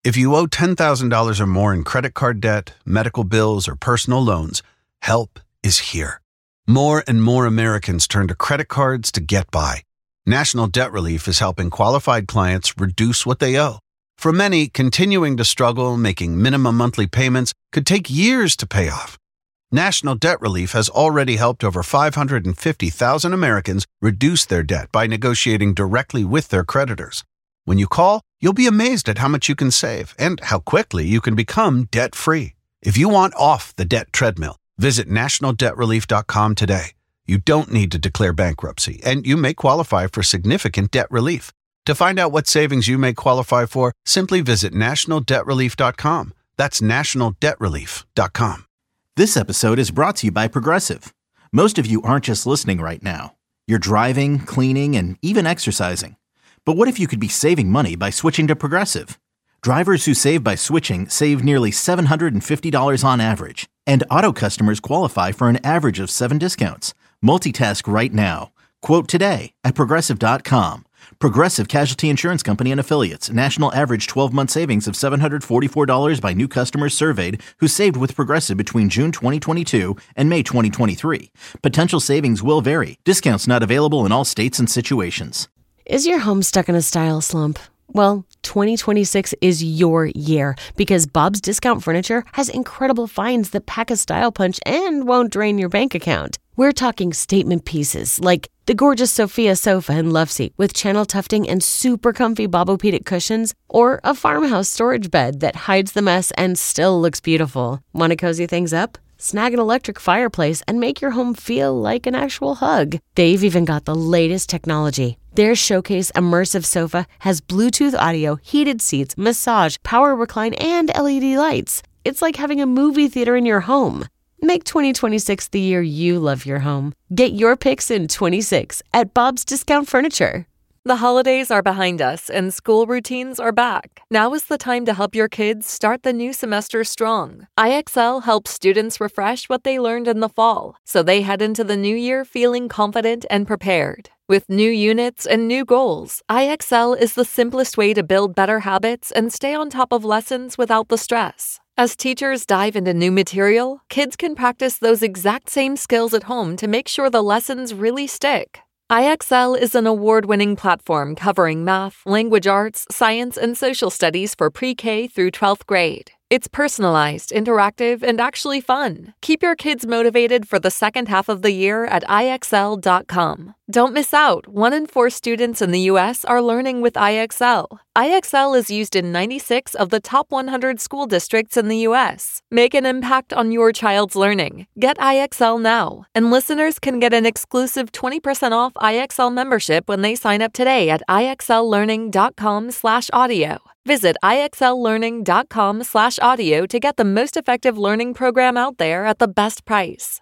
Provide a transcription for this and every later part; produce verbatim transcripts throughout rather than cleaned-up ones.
If you owe ten thousand dollars or more in credit card debt, medical bills, or personal loans, help is here. More and more Americans turn to credit cards to get by. National Debt Relief is helping qualified clients reduce what they owe. For many, continuing to struggle making minimum monthly payments could take years to pay off. National Debt Relief has already helped over five hundred fifty thousand Americans reduce their debt by negotiating directly with their creditors. When you call, you'll be amazed at how much you can save and how quickly you can become debt-free. If you want off the debt treadmill, visit national debt relief dot com today. You don't need to declare bankruptcy, and you may qualify for significant debt relief. To find out what savings you may qualify for, simply visit national debt relief dot com. That's national debt relief dot com. This episode is brought to you by Progressive. Most of you aren't just listening right now. You're driving, cleaning, and even exercising. But what if you could be saving money by switching to Progressive? Drivers who save by switching save nearly seven hundred fifty dollars on average, and auto customers qualify for an average of seven discounts. Multitask right now. Quote today at progressive dot com. Progressive Casualty Insurance Company and Affiliates. National average twelve-month savings of seven hundred forty-four dollars by new customers surveyed who saved with Progressive between June twenty twenty-two and May twenty twenty-three. Potential savings will vary. Discounts not available in all states and situations. Is your home stuck in a style slump? Well, twenty twenty-six is your year because Bob's Discount Furniture has incredible finds that pack a style punch and won't drain your bank account. We're talking statement pieces like the gorgeous Sophia sofa and love seat with channel tufting and super comfy Bobopedic cushions, or a farmhouse storage bed that hides the mess and still looks beautiful. Want to cozy things up? Snag an electric fireplace and make your home feel like an actual hug. They've even got the latest technology. Their Showcase Immersive Sofa has Bluetooth audio, heated seats, massage, power recline, and L E D lights. It's like having a movie theater in your home. Make twenty twenty-six the year you love your home. Get your picks in twenty-six at Bob's Discount Furniture. The holidays are behind us and school routines are back. Now is the time to help your kids start the new semester strong. I X L helps students refresh what they learned in the fall, so they head into the new year feeling confident and prepared. With new units and new goals, I X L is the simplest way to build better habits and stay on top of lessons without the stress. As teachers dive into new material, kids can practice those exact same skills at home to make sure the lessons really stick. I X L is an award-winning platform covering math, language arts, science, and social studies for pre-K through twelfth grade. It's personalized, interactive, and actually fun. Keep your kids motivated for the second half of the year at I X L dot com. Don't miss out. One in four students in the U S are learning with I X L. I X L is used in ninety-six of the top one hundred school districts in the U S. Make an impact on your child's learning. Get I X L now. And listeners can get an exclusive twenty percent off I X L membership when they sign up today at I X L learning dot com slash audio. Visit I X L learning dot com slash audio to get the most effective learning program out there at the best price.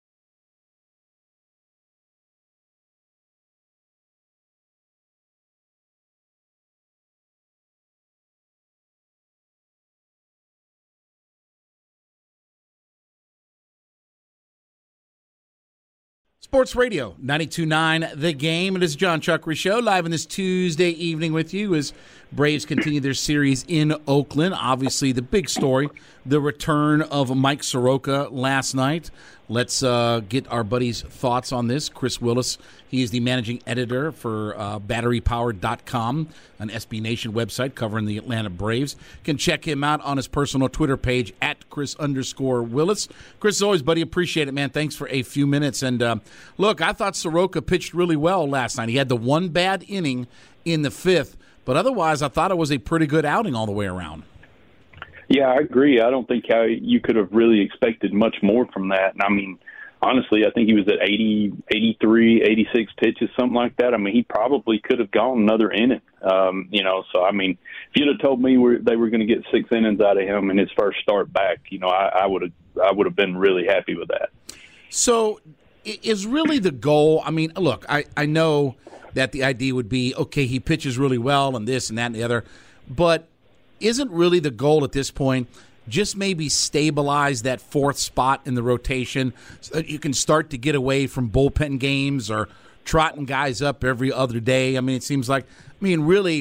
Sports Radio, ninety-two point nine The Game. It is John Chuckery Show, live on this Tuesday evening with you as Braves continue their series in Oakland. Obviously, the big story, the return of Mike Soroka last night. Let's uh, get our buddy's thoughts on this. Chris Willis, he is the managing editor for uh, battery power dot com, an S B Nation website covering the Atlanta Braves. You can check him out on his personal Twitter page, at Chris underscore Willis. Chris, as always, buddy, appreciate it, man. Thanks for a few minutes. And uh, look, I thought Soroka pitched really well last night. He had the one bad inning in the fifth, but otherwise I thought it was a pretty good outing all the way around. Yeah, I agree. I don't think how you could have really expected much more from that. And I mean, honestly, I think he was at eighty, eighty-three, eighty-six pitches, something like that. I mean, he probably could have gone another inning. Um, you know, so I mean, if you'd have told me we're, they were going to get six innings out of him in his first start back, you know, I, I would have, I would have been really happy with that. So, is really the goal? I mean, look, I, I know that the idea would be, okay, he pitches really well and this and that and the other, but isn't really the goal at this point just maybe stabilize that fourth spot in the rotation so that you can start to get away from bullpen games or trotting guys up every other day? I mean, it seems like, I mean, really,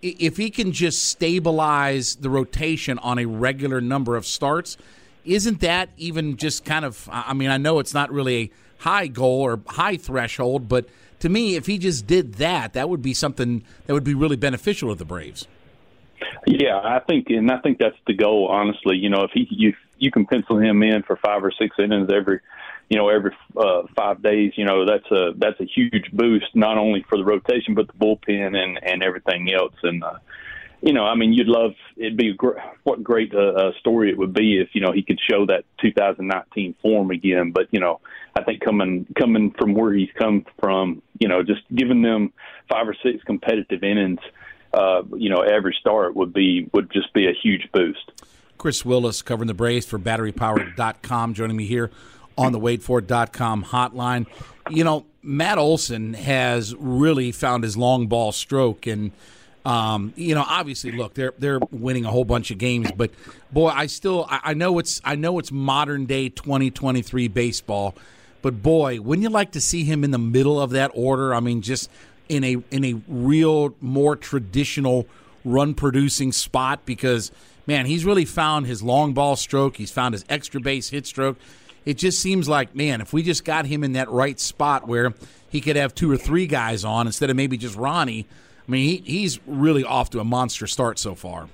if he can just stabilize the rotation on a regular number of starts, isn't that even just kind of, I mean, I know it's not really a high goal or high threshold, but to me, if he just did that, that would be something that would be really beneficial to the Braves. Yeah, I think, and I think that's the goal, honestly. You know, if he you, you can pencil him in for five or six innings every, you know, every uh, five days, you know, that's a that's a huge boost, not only for the rotation, but the bullpen and, and everything else. And, uh, you know, I mean, you'd love, it'd be a gr- what great uh, story it would be if, you know, he could show that two thousand nineteen form again. But, you know, I think coming coming from where he's come from, you know, just giving them five or six competitive innings, uh, you know, every start would be would just be a huge boost. Chris Willis covering the Braves for Battery Power dot com, joining me here on the Wait For It dot com hotline. You know, Matt Olson has really found his long ball stroke, and Um, you know, obviously, look, they're they're winning a whole bunch of games, but boy, I still I, I know it's I know it's modern day twenty twenty-three baseball, but boy, wouldn't you like to see him in the middle of that order? I mean, just in a in a real more traditional run producing spot, because man, he's really found his long ball stroke. He's found his extra base hit stroke. It just seems like, man, if we just got him in that right spot where he could have two or three guys on instead of maybe just Ronnie. I mean, he, he's really off to a monster start so far.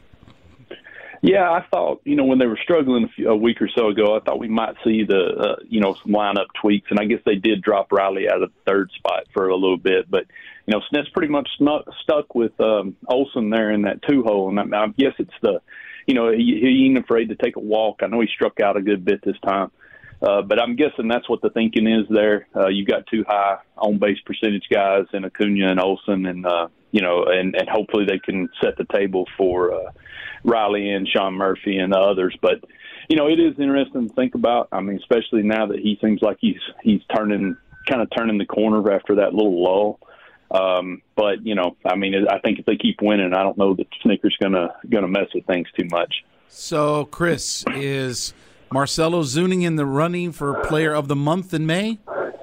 Yeah, I thought, you know, when they were struggling a, few, a week or so ago, I thought we might see the, uh, you know, some lineup tweaks. And I guess they did drop Riley out of the third spot for a little bit. But, you know, Snit's pretty much snuck, stuck with um, Olson there in that two-hole. And I, I guess it's the, you know, he, he ain't afraid to take a walk. I know he struck out a good bit this time. Uh, but I'm guessing that's what the thinking is there. Uh, you've got two high on-base percentage guys in Acuna and Olson, and, uh, you know, and, and hopefully they can set the table for uh, Riley and Sean Murphy and the others. But, you know, it is interesting to think about. I mean, especially now that he seems like he's he's turning kind of turning the corner after that little lull. Um, but, you know, I mean, I think if they keep winning, I don't know that Snitker's going to going to mess with things too much. So, Chris, is Marcelo Zuniga in the running for Player of the Month in May?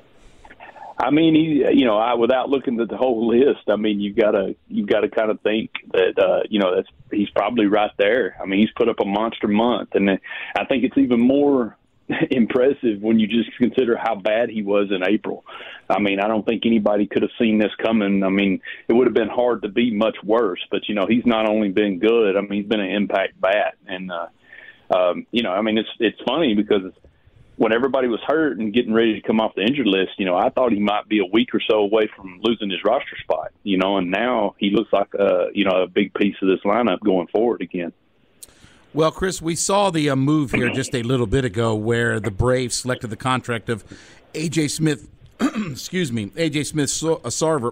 I mean, he, you know, I, without looking at the whole list, I mean, you gotta, you gotta kind of think that, uh, you know, that's he's probably right there. I mean, he's put up a monster month, and I think it's even more impressive when you just consider how bad he was in April. I mean, I don't think anybody could have seen this coming. I mean, it would have been hard to be much worse. But you know, he's not only been good. I mean, he's been an impact bat, and uh, um, you know, I mean, it's it's funny because when everybody was hurt and getting ready to come off the injured list, you know, I thought he might be a week or so away from losing his roster spot, you know, and now he looks like, a, you know, a big piece of this lineup going forward again. Well, Chris, we saw the uh, move here just a little bit ago where the Braves selected the contract of A J Smith, excuse me, A J Smith Sarver,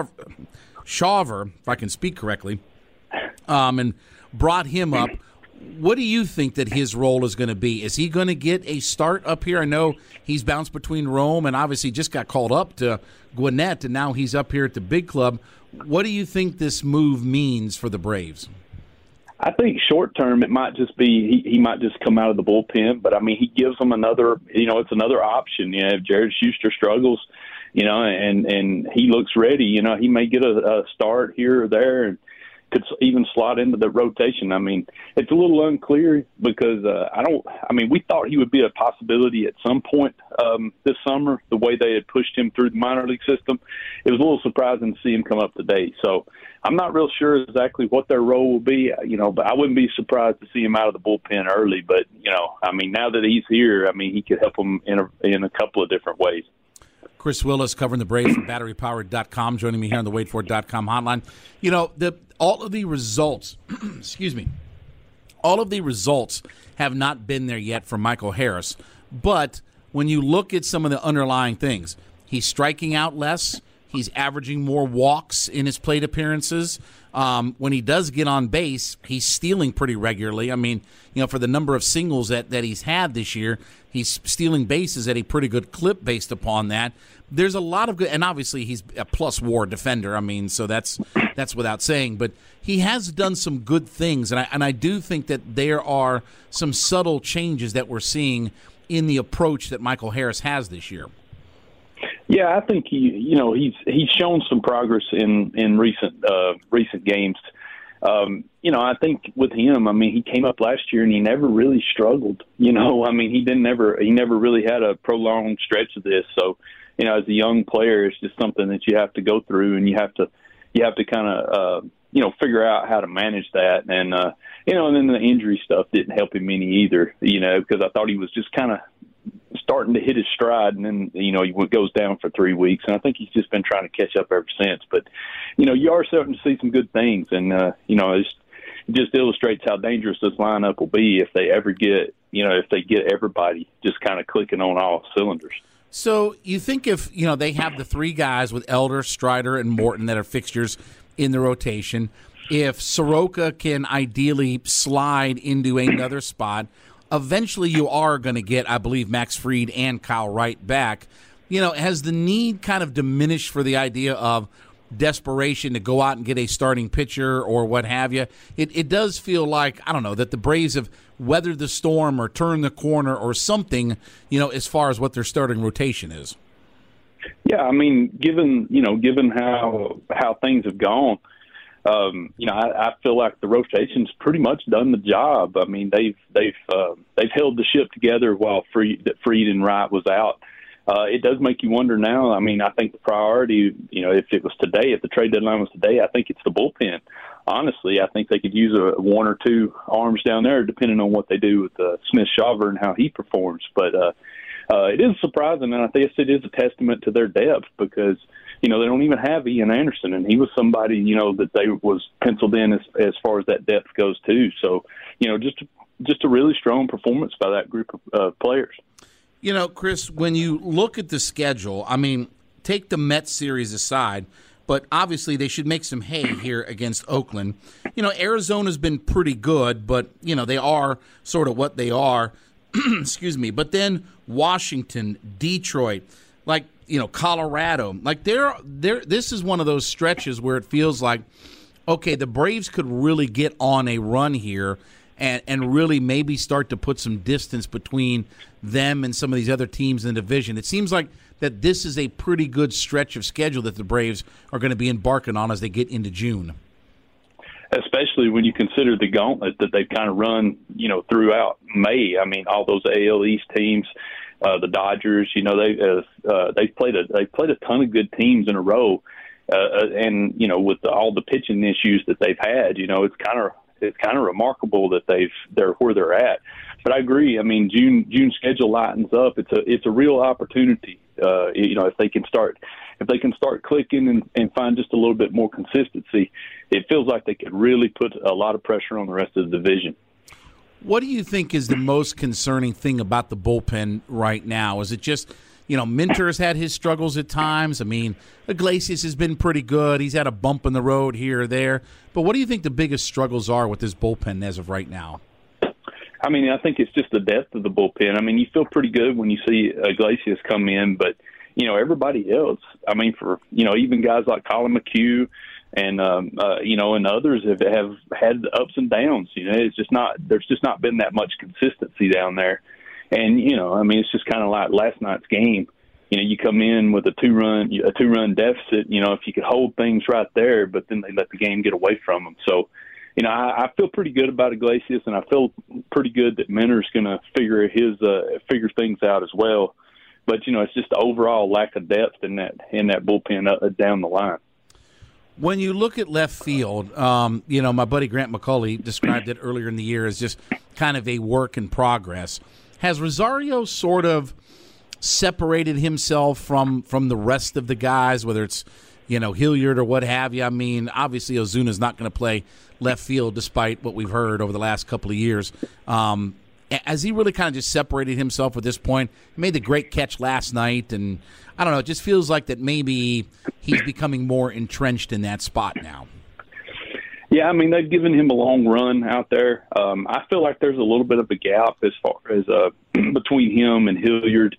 Shawver, if I can speak correctly, um, and brought him up. What do you think that his role is going to be? Is he going to get a start up here? I know he's bounced between Rome and obviously just got called up to Gwinnett, and now he's up here at the big club. What do you think this move means for the Braves? I think short term it might just be he, he might just come out of the bullpen, but I mean he gives them another, you know, it's another option. You know, if Jared Schuster struggles, you know, and and he looks ready, you know, he may get a, a start here or there and could even slot into the rotation. I mean, it's a little unclear because uh, I don't. I mean, we thought he would be a possibility at some point um, this summer. The way they had pushed him through the minor league system, it was a little surprising to see him come up today. So I'm not real sure exactly what their role will be. You know, but I wouldn't be surprised to see him out of the bullpen early. But you know, I mean, now that he's here, I mean, he could help them in a, in a couple of different ways. Chris Willis covering the Braves from Battery Power dot com, joining me here on the Wait For It dot com hotline. You know, the all of the results, excuse me, all of the results have not been there yet for Michael Harris. But when you look at some of the underlying things, he's striking out less. He's averaging more walks in his plate appearances. Um, when he does get on base, he's stealing pretty regularly. I mean, you know, for the number of singles that, that he's had this year, he's stealing bases at a pretty good clip based upon that. There's a lot of good, and obviously he's a plus WAR defender. I mean, so that's that's without saying. But he has done some good things, and I and I do think that there are some subtle changes that we're seeing in the approach that Michael Harris has this year. Yeah, I think he, you know, he's he's shown some progress in in recent uh, recent games. um, you know, I think with him, I mean, he came up last year and he never really struggled. You know, I mean, he didn't ever he never really had a prolonged stretch of this. So, you know, as a young player, it's just something that you have to go through, and you have to you have to kind of uh, you know figure out how to manage that. And uh, you know, and then the injury stuff didn't help him any either. You know, because I thought he was just kind of starting to hit his stride, and then, you know, he goes down for three weeks. And I think he's just been trying to catch up ever since. But, you know, you are starting to see some good things. And, uh, you know, it's, it just illustrates how dangerous this lineup will be if they ever get, you know, if they get everybody just kind of clicking on all cylinders. So you think if, you know, they have the three guys with Elder, Strider, and Morton that are fixtures in the rotation, if Soroka can ideally slide into another spot, eventually you are going to get, I believe, Max Fried and Kyle Wright back. You know, has the need kind of diminished for the idea of desperation to go out and get a starting pitcher or what have you? It, it does feel like, I don't know, that the Braves have weathered the storm or turned the corner or something, you know, as far as what their starting rotation is. Yeah, I mean, given, you know, given how how things have gone, Um, you know, I, I feel like the rotation's pretty much done the job. I mean, they've they've uh, they've held the ship together while Fried, Fried and Wright was out. Uh, it does make you wonder now. I mean, I think the priority, you know, if it was today, if the trade deadline was today, I think it's the bullpen. Honestly, I think they could use a one or two arms down there, depending on what they do with uh, Smith-Shawver and how he performs. But uh, uh, it is surprising, and I guess it is a testament to their depth because, you know, they don't even have Ian Anderson, and he was somebody, you know, that they was penciled in as as far as that depth goes too. So, you know, just just a really strong performance by that group of uh, players. You know, Chris, when you look at the schedule, I mean, take the Mets series aside, but obviously they should make some hay here against Oakland. You know, Arizona's been pretty good, but, you know, they are sort of what they are. Excuse me. But then Washington, Detroit, like, you know, Colorado, like they're, they're, this is one of those stretches where it feels like, okay, the Braves could really get on a run here and, and really maybe start to put some distance between them and some of these other teams in the division. It seems like that this is a pretty good stretch of schedule that the Braves are going to be embarking on as they get into June. Especially when you consider the gauntlet that they've kind of run, you know, throughout May. I mean, all those A L East teams, Uh, the Dodgers, you know, they uh, uh, they played a they played a ton of good teams in a row, uh, and you know, with the, all the pitching issues that they've had, you know, it's kind of it's kind of remarkable that they've they're where they're at. But I agree. I mean, June June schedule lightens up. It's a it's a real opportunity. Uh, you know, if they can start if they can start clicking and, and find just a little bit more consistency, it feels like they could really put a lot of pressure on the rest of the division. What do you think is the most concerning thing about the bullpen right now? Is it just, you know, Minter has had his struggles at times. I mean, Iglesias has been pretty good. He's had a bump in the road here or there. But what do you think the biggest struggles are with this bullpen as of right now? I mean, I think it's just the depth of the bullpen. I mean, you feel pretty good when you see Iglesias come in, but, you know, everybody else, I mean, for, you know, even guys like Colin McHugh, and, um, uh, you know, and others have, have had ups and downs. You know, it's just not, there's just not been that much consistency down there. And, you know, I mean, it's just kind of like last night's game. You know, you come in with a two run, a two run deficit, you know, if you could hold things right there, but then they let the game get away from them. So, you know, I, I feel pretty good about Iglesias, and I feel pretty good that Minter's going to figure his, uh, figure things out as well. But, you know, it's just the overall lack of depth in that, in that bullpen uh, down the line. When you look at left field, um, you know, my buddy Grant McCulley described it earlier in the year as just kind of a work in progress. Has Rosario sort of separated himself from, from the rest of the guys, whether it's, you know, Hilliard or what have you? I mean, obviously Ozuna's not going to play left field despite what we've heard over the last couple of years. Um, has he really kind of just separated himself at this point? He made the great catch last night, and I don't know, it just feels like that maybe he's becoming more entrenched in that spot now. Yeah, I mean, they've given him a long run out there. Um, I feel like there's a little bit of a gap as far as uh, between him and Hilliard.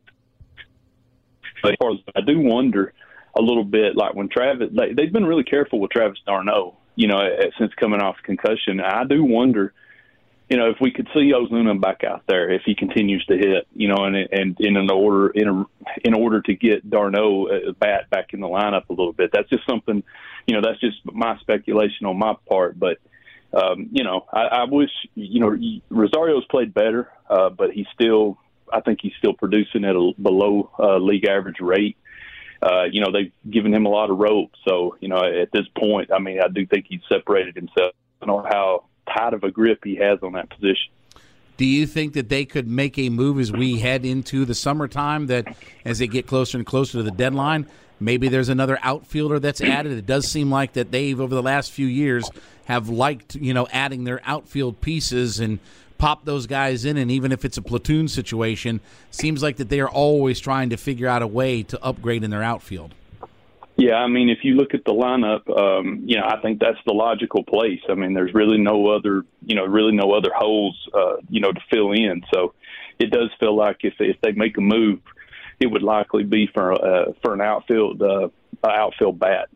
As far as I do wonder a little bit, like when Travis, they, they've been really careful with Travis d'Arnaud, you know, since coming off concussion. I do wonder you know, if we could see Ozuna back out there, if he continues to hit, you know, and and in an order in a, in order to get d'Arnaud uh, bat back in the lineup a little bit, that's just something, you know, that's just my speculation on my part. But um, you know, I, I wish, you know, Rosario's played better, uh, but he's still, I think he's still producing at a below uh, league average rate. Uh, you know, they've given him a lot of rope, so you know, at this point, I mean, I do think he's separated himself. I don't know how tight of a grip he has on that position. Do you think that they could make a move as we head into the summertime, that as they get closer and closer to the deadline, maybe there's another outfielder that's added? It does seem like that they've, over the last few years, have liked, you know, adding their outfield pieces and pop those guys in, and even if it's a platoon situation, seems like that they are always trying to figure out a way to upgrade in their outfield. Yeah, I mean, if you look at the lineup, um, you know, I think that's the logical place. I mean, there's really no other, you know, really no other holes, uh, you know, to fill in. So it does feel like if if they make a move, it would likely be for uh, for an outfield uh, outfield bat.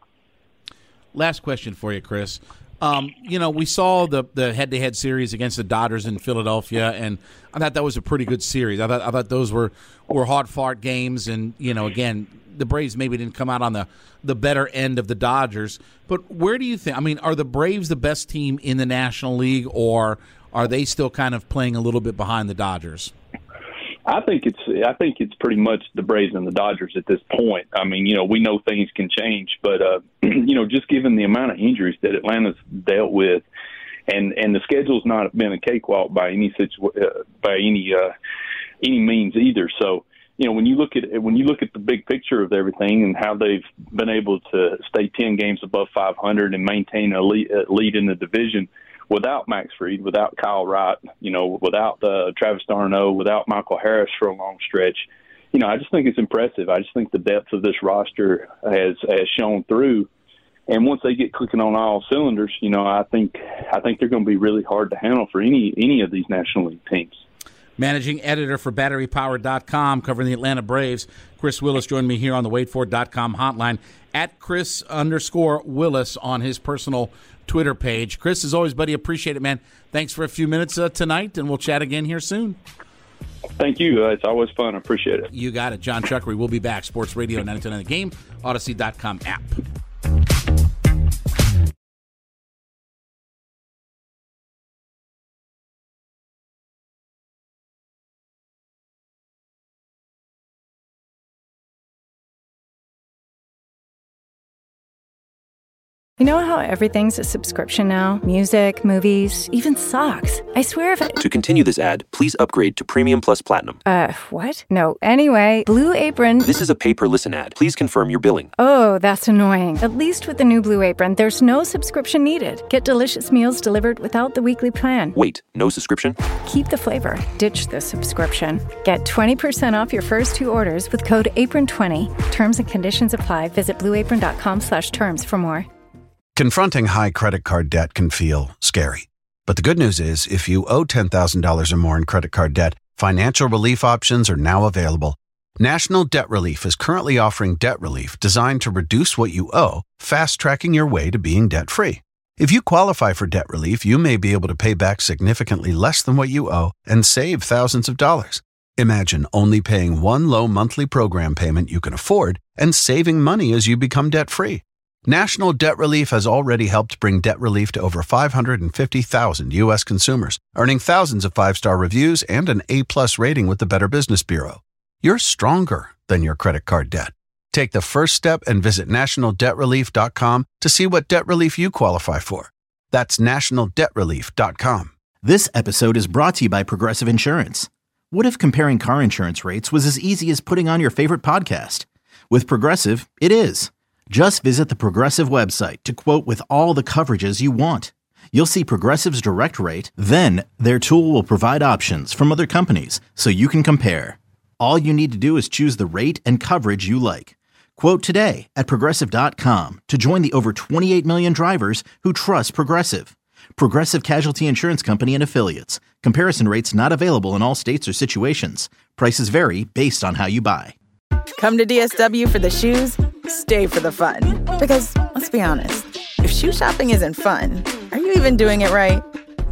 Last question for you, Chris. Um, you know, we saw the the head-to-head series against the Dodgers in Philadelphia, and I thought that was a pretty good series. I thought I thought those were, were hard-fought games, and, you know, again, the Braves maybe didn't come out on the, the better end of the Dodgers. But where do you think – I mean, are the Braves the best team in the National League, or are they still kind of playing a little bit behind the Dodgers? I think it's I think it's pretty much the Braves and the Dodgers at this point. I mean, you know, we know things can change, but uh, you know, just given the amount of injuries that Atlanta's dealt with, and, and the schedule's not been a cakewalk by any situ- uh, by any uh, any means either. So, you know, when you look at when you look at the big picture of everything and how they've been able to stay ten games above five hundred and maintain a lead, a lead in the division without Max Fried, without Kyle Wright, you know, without uh, Travis d'Arnaud, without Michael Harris for a long stretch, you know, I just think it's impressive. I just think the depth of this roster has has shown through. And once they get clicking on all cylinders, you know, I think I think they're going to be really hard to handle for any any of these National League teams. Managing editor for Battery Power dot com, covering the Atlanta Braves, Chris Willis joined me here on the Wait For It dot com hotline, at Chris underscore Willis on his personal Twitter page. Chris, as always, buddy, appreciate it, man. Thanks for a few minutes uh, tonight, and we'll chat again here soon. Thank you. Uh, it's always fun. I appreciate it. You got it. John Chuckery will be back. Sports Radio ninety-two point nine The Game, Odyssey dot com app. You know how everything's a subscription now? Music, movies, even socks. I swear if I... To continue this ad, please upgrade to Premium Plus Platinum. Uh, what? No. Anyway, Blue Apron... This is a pay-per-listen ad. Please confirm your billing. Oh, that's annoying. At least with the new Blue Apron, there's no subscription needed. Get delicious meals delivered without the weekly plan. Wait, no subscription? Keep the flavor. Ditch the subscription. Get twenty percent off your first two orders with code apron twenty. Terms and conditions apply. Visit blue apron dot com slash terms for more. Confronting high credit card debt can feel scary. But the good news is, if you owe ten thousand dollars or more in credit card debt, financial relief options are now available. National Debt Relief is currently offering debt relief designed to reduce what you owe, fast-tracking your way to being debt-free. If you qualify for debt relief, you may be able to pay back significantly less than what you owe and save thousands of dollars. Imagine only paying one low monthly program payment you can afford and saving money as you become debt-free. National Debt Relief has already helped bring debt relief to over five hundred fifty thousand U S consumers, earning thousands of five-star reviews and an A-plus rating with the Better Business Bureau. You're stronger than your credit card debt. Take the first step and visit national debt relief dot com to see what debt relief you qualify for. That's national debt relief dot com. This episode is brought to you by Progressive Insurance. What if comparing car insurance rates was as easy as putting on your favorite podcast? With Progressive, it is. Just visit the Progressive website to quote with all the coverages you want. You'll see Progressive's direct rate, then their tool will provide options from other companies so you can compare. All you need to do is choose the rate and coverage you like. Quote today at progressive dot com to join the over twenty-eight million drivers who trust Progressive. Progressive Casualty Insurance Company and Affiliates. Comparison rates not available in all states or situations. Prices vary based on how you buy. Come to D S W for the shoes, stay for the fun. Because, let's be honest, if shoe shopping isn't fun, are you even doing it right?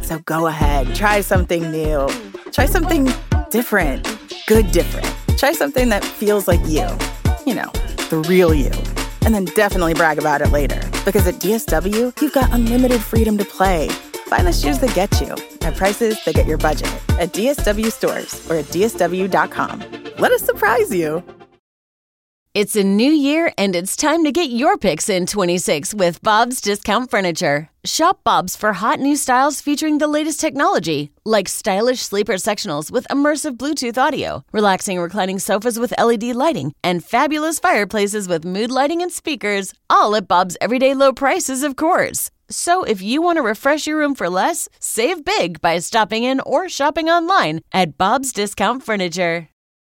So go ahead, try something new. Try something different. Good different. Try something that feels like you. You know, the real you. And then definitely brag about it later. Because at D S W, you've got unlimited freedom to play. Find the shoes that get you at prices that get your budget at D S W stores or at D S W dot com. Let us surprise you. It's a new year, and it's time to get your picks in twenty-six with Bob's Discount Furniture. Shop Bob's for hot new styles featuring the latest technology, like stylish sleeper sectionals with immersive Bluetooth audio, relaxing reclining sofas with L E D lighting, and fabulous fireplaces with mood lighting and speakers, all at Bob's everyday low prices, of course. So if you want to refresh your room for less, save big by stopping in or shopping online at Bob's Discount Furniture.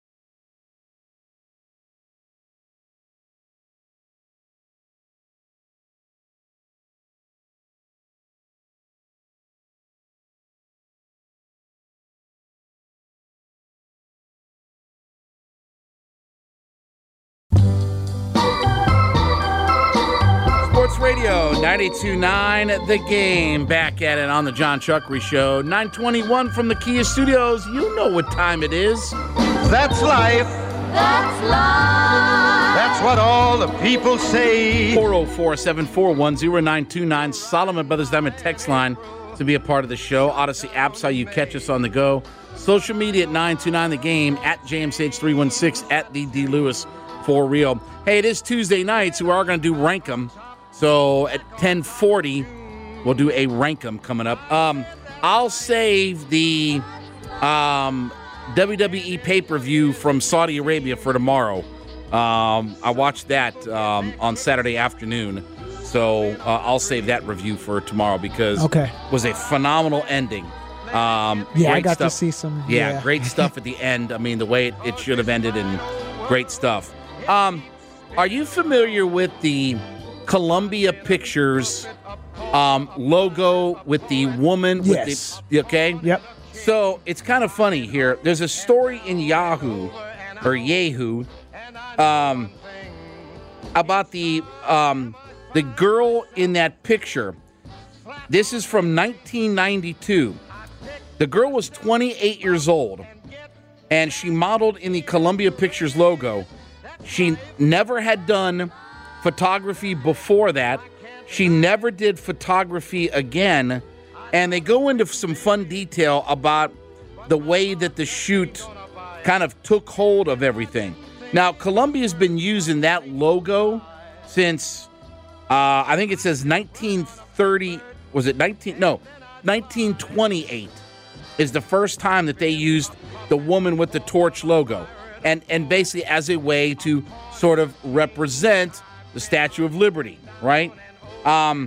Radio ninety-two point nine The Game, back at it on the John Chuckery Show. nine twenty-one from the Kia Studios. You know what time it is. That's life. That's life. That's what all the people say. four oh four, seven four one, oh nine two nine, Solomon Brothers Diamond text line to be a part of the show. Odyssey app's how you catch us on the go. Social media at nine two nine The Game, at James H three one six, at the D Lewis for real. Hey, it is Tuesday night, so we are going to do Rank 'em. So at ten forty, we'll do a rank 'em coming up. Um, I'll save the um, W W E pay-per-view from Saudi Arabia for tomorrow. Um, I watched that um, on Saturday afternoon, so uh, I'll save that review for tomorrow because okay. it was a phenomenal ending. Um, yeah, I got stuff. to see some. Yeah, yeah. great stuff at the end. I mean, the way it, it should have ended, and great stuff. Um, are you familiar with the Columbia Pictures um, logo with the woman? With yes. The, okay? Yep. So it's kind of funny here. There's a story in Yahoo or Yahoo um, about the um, the girl in that picture. This is from nineteen ninety-two. The girl was twenty-eight years old, and she modeled in the Columbia Pictures logo. She never had done photography before that. She never did photography again. And they go into some fun detail about the way that the shoot kind of took hold of everything. Now, Columbia's been using that logo since, uh, I think it says nineteen thirty, was it nineteen? No, nineteen twenty-eight is the first time that they used the woman with the torch logo. And, and basically as a way to sort of represent the Statue of Liberty, right? Um,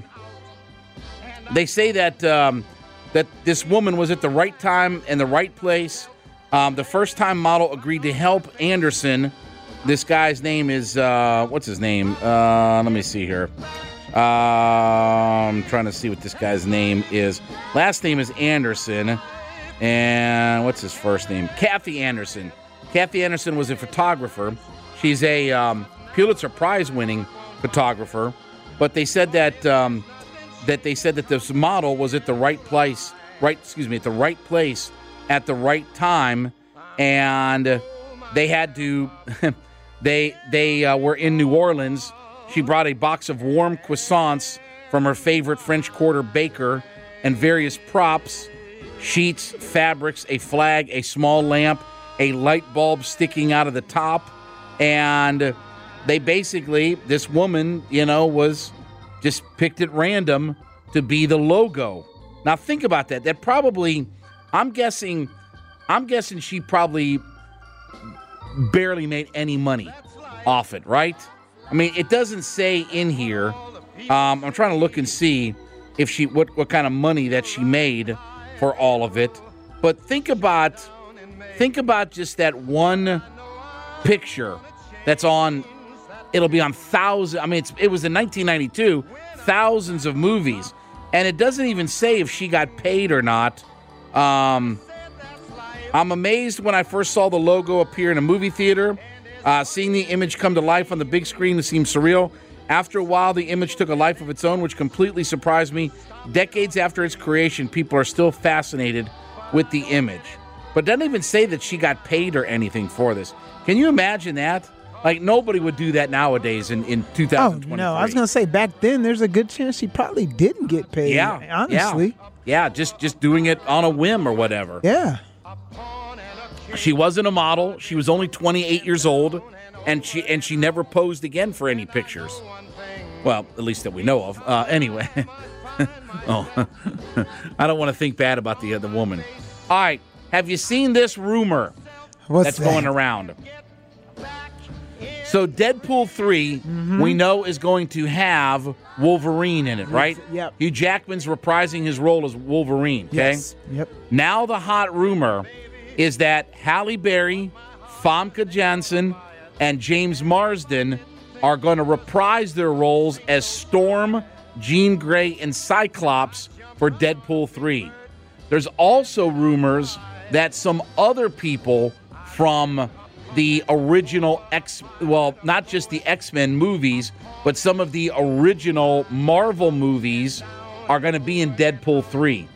they say that um, that this woman was at the right time and the right place. Um, the first-time model agreed to help Anderson. This guy's name is, uh, what's his name? Uh, let me see here. Uh, I'm trying to see what this guy's name is. Last name is Anderson. And what's his first name? Kathy Anderson. Kathy Anderson was a photographer. She's a um, Pulitzer Prize-winning photographer, but they said that um, that they said that this model was at the right place, right? Excuse me, at the right place at the right time, and they had to. they they uh, were in New Orleans. She brought a box of warm croissants from her favorite French Quarter baker and various props, sheets, fabrics, a flag, a small lamp, a light bulb sticking out of the top, and they basically, this woman, you know, was just picked at random to be the logo. Now think about that. That probably, I'm guessing, I'm guessing she probably barely made any money off it, right? I mean, it doesn't say in here. Um, I'm trying to look and see if she what what kind of money that she made for all of it. But think about think about just that one picture that's on. It'll be on thousands. I mean, it's, it was in nineteen ninety-two, thousands of movies, and it doesn't even say if she got paid or not. Um, I'm amazed when I first saw the logo appear in a movie theater. Uh, seeing the image come to life on the big screen seemed surreal. After a while, the image took a life of its own, which completely surprised me. decades after its creation, people are still fascinated with the image. But it doesn't even say that she got paid or anything for this. Can you imagine that? Like, nobody would do that nowadays in, in two thousand twenty-three. Oh, no. I was going to say, back then, there's a good chance she probably didn't get paid, yeah, honestly. Yeah, yeah just, just doing it on a whim or whatever. Yeah. She wasn't a model. She was only twenty-eight years old, and she and she never posed again for any pictures. Well, at least that we know of. Uh, anyway. oh, I don't want to think bad about the other woman. All right. Have you seen this rumor What's that's that? going around? So Deadpool three, Mm-hmm. we know, is going to have Wolverine in it, right? Yep. Hugh Jackman's reprising his role as Wolverine, okay? Yes. Yep. Now the hot rumor is that Halle Berry, Famke Janssen, and James Marsden are going to reprise their roles as Storm, Jean Grey, and Cyclops for Deadpool three. There's also rumors that some other people from the original X, well, not just the X-Men movies, but some of the original Marvel movies are going to be in Deadpool three.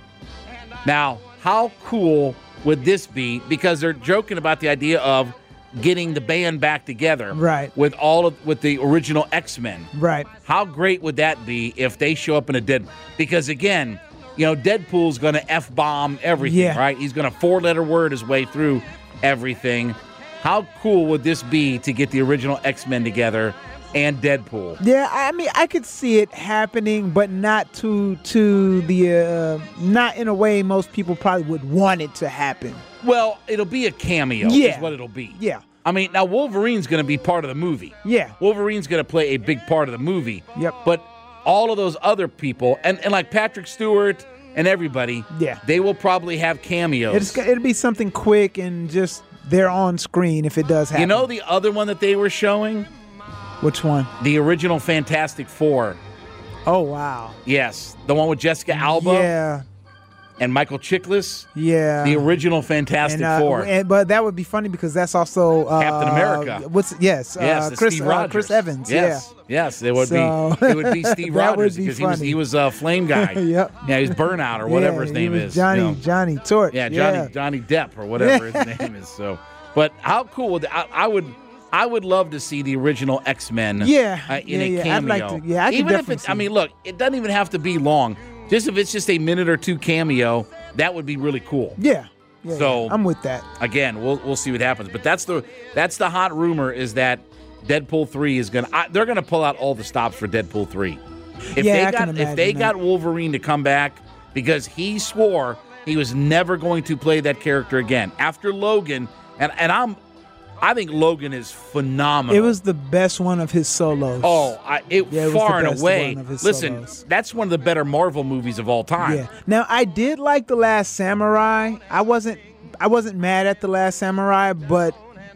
Now, how cool would this be? Because they're joking about the idea of getting the band back together, right, with all of with the original X-Men. Right. How great would that be if they show up in a Dead? Because again, you know, Deadpool's going to F-bomb everything, Yeah. right? He's going to four-letter word his way through everything. How cool would this be to get the original X-Men together and Deadpool? Yeah, I mean, I could see it happening, but not to to the uh, not in a way most people probably would want it to happen. Well, it'll be a cameo, Yeah. is what it'll be. Yeah. I mean, now Wolverine's going to be part of the movie. Yeah. Wolverine's going to play a big part of the movie. Yep. But all of those other people, and, and like Patrick Stewart and everybody, Yeah. they will probably have cameos. It's, it'll be something quick and just they're on screen if it does happen. You know the other one that they were showing? Which one? The original Fantastic Four. Oh, wow. Yes. The one with Jessica Alba Yeah. and Michael Chiklis. Yeah. The original Fantastic and, uh, Four. and- but that would be funny because that's also uh, Captain America. What's yes? Yes, uh, it's Chris Steve uh, Rogers. Chris Evans. Yes, yes, it would So- be. It would be Steve That would Rogers be because he was funny. he was a flame guy. Yep. Yeah, he's Burnout or Yeah. whatever his he name was is. Johnny you know. Johnny Torch. Yeah, Johnny Yeah. Johnny Depp or whatever his name is. So, but how cool would that, I, I would I would love to see the original X-Men. Yeah, uh, in yeah, a yeah. I'd cameo. like to- yeah, I could even if definitely it's. I see mean, it. look, it doesn't even have to be long. Just if it's just a minute or two cameo, that would be really cool. Yeah. Yeah, So yeah. I'm with that. Again, we'll we'll see what happens. But that's the that's the hot rumor is that Deadpool three is gonna I, they're gonna pull out all the stops for Deadpool three. If Yeah, they I got can if imagine they that. got Wolverine to come back because he swore he was never going to play that character again after Logan, and and I'm I think Logan is phenomenal. It was the best one of his solos. Oh, I, it, Yeah, it was far the and best away. one of his Listen, solos. that's one of the better Marvel movies of all time. Yeah. Now I did like The Last Samurai. I wasn't I wasn't mad at The Last Samurai, but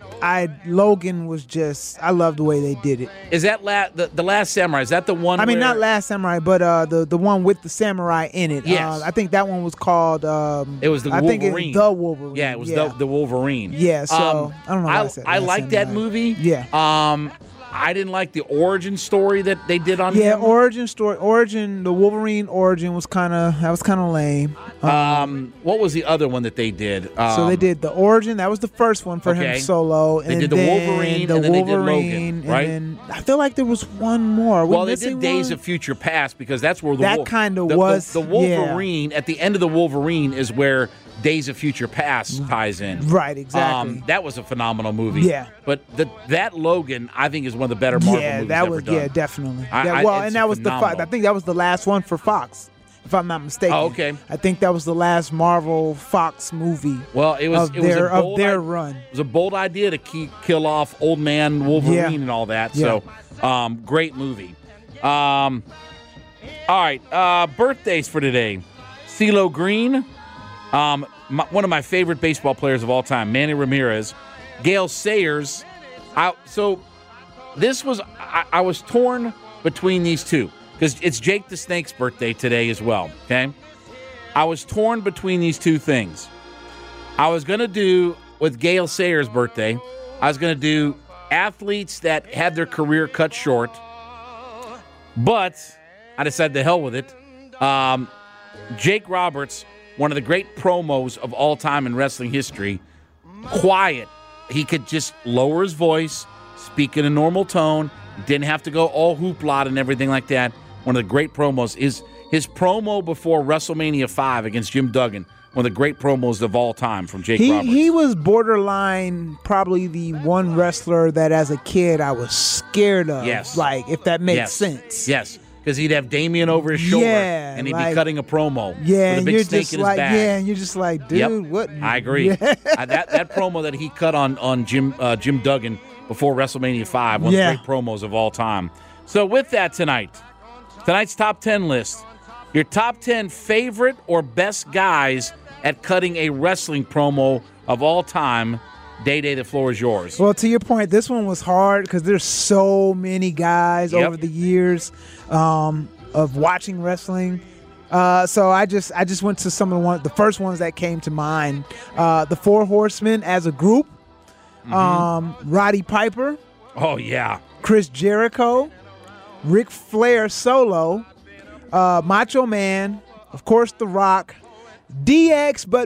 I Logan was just I love the way they did it. Is that la- the, the Last Samurai? Is that the one? I mean, where- not Last Samurai, but uh, the the one with the samurai in it. Yes. Uh, I think that one was called. Um, It was the I Wolverine. think it was the Wolverine. Yeah, it was yeah. The, the Wolverine. Yeah, so, Um, I don't know why I I, said I Last like that Samurai. movie. Yeah. Um, I didn't like the origin story that they did on Yeah, him. origin story, origin. The Wolverine origin was kind of that was kind of lame. Um, what was the other one that they did? Um, so they did the origin. That was the first one for okay. him solo. They and did the then Wolverine, the and then they did Wolverine, Logan, right? And then I feel like there was one more. Are we Well, they missing did Days one? of Future Past because that's where the That Wol- kinda the- the- was- the, Wolverine. At the end of the Wolverine is where Days of Future Past ties in. Right, exactly. Um, that was a phenomenal movie. Yeah. but the, that Logan, I think, is one of the better Marvel yeah, movies that ever was done. yeah, definitely. I- yeah, I- well, it's and that was the Fo- phenomenal. I think that was the last one for Fox, if I'm not mistaken. Oh, okay. I think that was the last Marvel Fox movie. Well, it was of it was their a bold of their i- run. It was a bold idea to keep, kill off old man Wolverine Yeah. and all that. Yeah. So, um, great movie. Um, all right, uh, birthdays for today: CeeLo Green, um, my, one of my favorite baseball players of all time, Manny Ramirez, Gale Sayers. I, so this was I, I was torn between these two because it's Jake the Snake's birthday today as well. Okay, I was torn between these two things. I was going to do, with Gale Sayers' birthday, I was going to do athletes that had their career cut short, but I decided to hell with it. Um, Jake Roberts, one of the great promos of all time in wrestling history. Quiet. He could just lower his voice, speak in a normal tone, didn't have to go all hoopla and everything like that. One of the great promos is his promo before WrestleMania five against Jim Duggan. One of the great promos of all time from Jake he, Roberts. He was borderline probably the one wrestler that as a kid I was scared of. Yes. Like, if that makes yes. sense. Yes. Because he'd have Damien over his shoulder, yeah, and he'd like, be cutting a promo yeah, with a and big you're snake just in his like, back. Yeah, and you're just like, dude, yep. what? I agree. Yeah. uh, that that promo that he cut on on Jim uh, Jim Duggan before WrestleMania five, one yeah. of the great promos of all time. So with that tonight, tonight's top ten list, your top ten favorite or best guys at cutting a wrestling promo of all time. Day-Day, the floor is yours. Well, to your point, this one was hard because there's so many guys yep. over the years um, of watching wrestling. Uh, so I just I just went to some of the one, the first ones that came to mind. Uh, the Four Horsemen as a group. Mm-hmm. Um, Roddy Piper. Oh, yeah. Chris Jericho. Ric Flair solo. Uh, Macho Man. Of course, The Rock. D X, but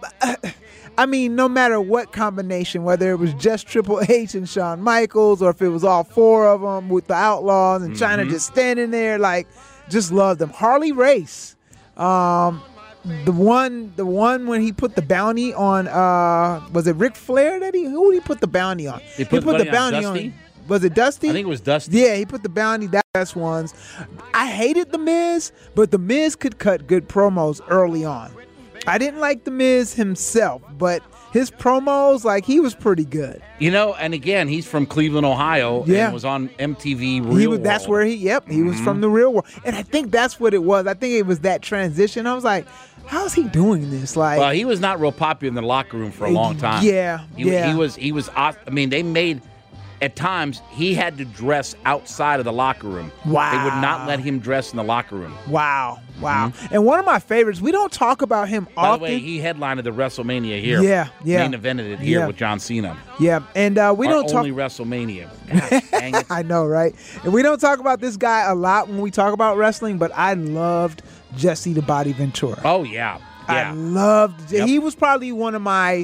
I mean, no matter what combination, whether it was just Triple H and Shawn Michaels, or if it was all four of them with the Outlaws and mm-hmm. Chyna just standing there, like, just loved them. Harley Race, um, the one, the one when he put the bounty on, uh, was it Ric Flair that he? Who did he put the bounty on? He put, he put the the bounty, bounty on. on. Was it Dusty? I think it was Dusty. Yeah, he put the bounty. That's the best ones. I hated The Miz, but The Miz could cut good promos early on. I didn't like The Miz himself, but his promos, like, he was pretty good. You know, and again, he's from Cleveland, Ohio, yeah. and was on M T V Real he was, World. That's where he, yep, he mm-hmm. was from the Real World. And I think that's what it was. I think it was that transition. I was like, how's he doing this? Like, well, he was not real popular in the locker room for a long time. Yeah, he, yeah. He was, he was, I mean, they made, at times, he had to dress outside of the locker room. Wow. They would not let him dress in the locker room. Wow, wow. Mm-hmm. And one of my favorites, we don't talk about him By often. By the way, he headlined the WrestleMania here. Yeah, yeah. Main evented it here yeah. with John Cena. Yeah, and uh, we Our don't talk. only WrestleMania. Gosh, dang it. I know, right? And we don't talk about this guy a lot when we talk about wrestling, but I loved Jesse the Body Ventura. Oh, yeah. Yeah. I loved yep. He was probably one of my,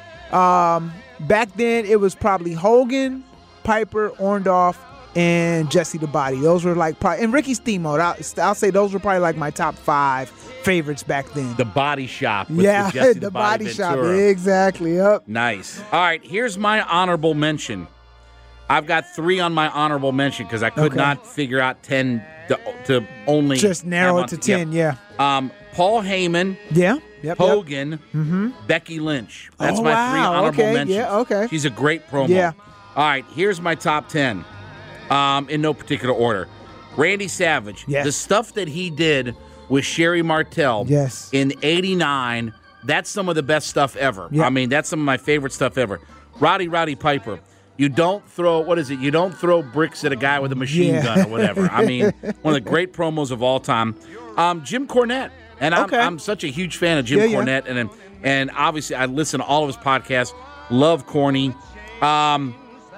um, back then it was probably Hogan, Piper, Orndorff, and Jesse the Body. Those were like, probably, and Ricky Steamboat. I'll, I'll say those were probably like my top five favorites back then. The Body Shop. With yeah, the, Jesse the, the Body, Body Shop. Ventura. Exactly. Yep. Nice. All right, here's my honorable mention. I've got three on my honorable mention because I could okay. not figure out ten to, to only just narrow it on, to ten. Yep. Yeah. Um, Paul Heyman. Yeah. Yep, Hogan. Yep. Mm-hmm. Becky Lynch. That's oh, my wow. three honorable okay. mentions. Yeah. Okay. She's a great promo. Yeah. All right, here's my top ten. Um, in no particular order. Randy Savage. Yes. The stuff that he did with Sherry Martel. Yes. In eighty-nine. That's some of the best stuff ever. Yep. I mean, that's some of my favorite stuff ever. Roddy Roddy Piper. You don't throw, what is it? You don't throw bricks at a guy with a machine yeah. gun or whatever. I mean, one of the great promos of all time. Um, Jim Cornette. And I'm, okay. I'm such a huge fan of Jim yeah, Cornette. Yeah. And and obviously, I listen to all of his podcasts. Love Corny. Um,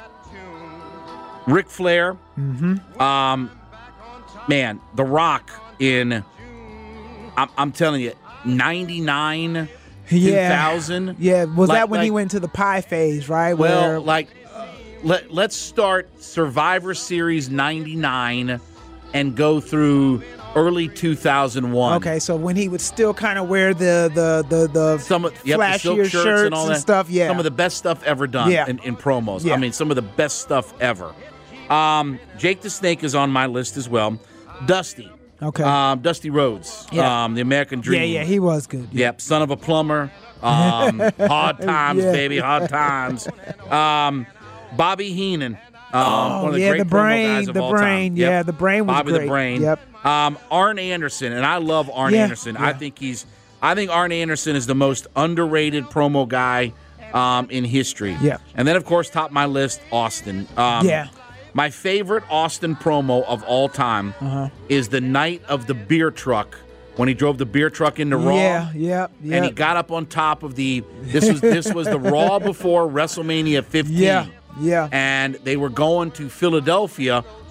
Ric Flair. Mm-hmm. Um, man, The Rock in, I'm, I'm telling you, ninety-nine, yeah. two thousand. Yeah, was like, that when like, he went to the pie phase, right? Well, Where, like, let, let's start Survivor Series ninety-nine and go through early two thousand one. Okay, so when he would still kind of wear the the the, the some of, yep, flashier the silk shirts, shirts and all that stuff, yeah. Some of the best stuff ever done yeah. in, in promos. Yeah. I mean, some of the best stuff ever. Um, Jake the Snake is on my list as well. Dusty. Okay. Um, Dusty Rhodes. Yeah. Um, the American Dream. Yeah, yeah, he was good. Yeah. Yep, son of a plumber. Um, hard times, yeah. baby, hard times. Um, Bobby Heenan. Um, oh, one of the yeah, great the brain, promo guys of the all brain, time. Yep. yeah, the brain was Bobby great. the Brain. Yep. Um, Arn Anderson, and I love Arn yeah, Anderson. yeah. I think he's, I think Arn Anderson is the most underrated promo guy um, in history. Yeah. And then, of course, top my list, Austin. Um, yeah. My favorite Austin promo of all time uh-huh. is the night of the beer truck when he drove the beer truck into Raw. Yeah, yeah, yeah. And he got up on top of the. This was this was the Raw before WrestleMania fifteen. Yeah, yeah. And they were going to Philadelphia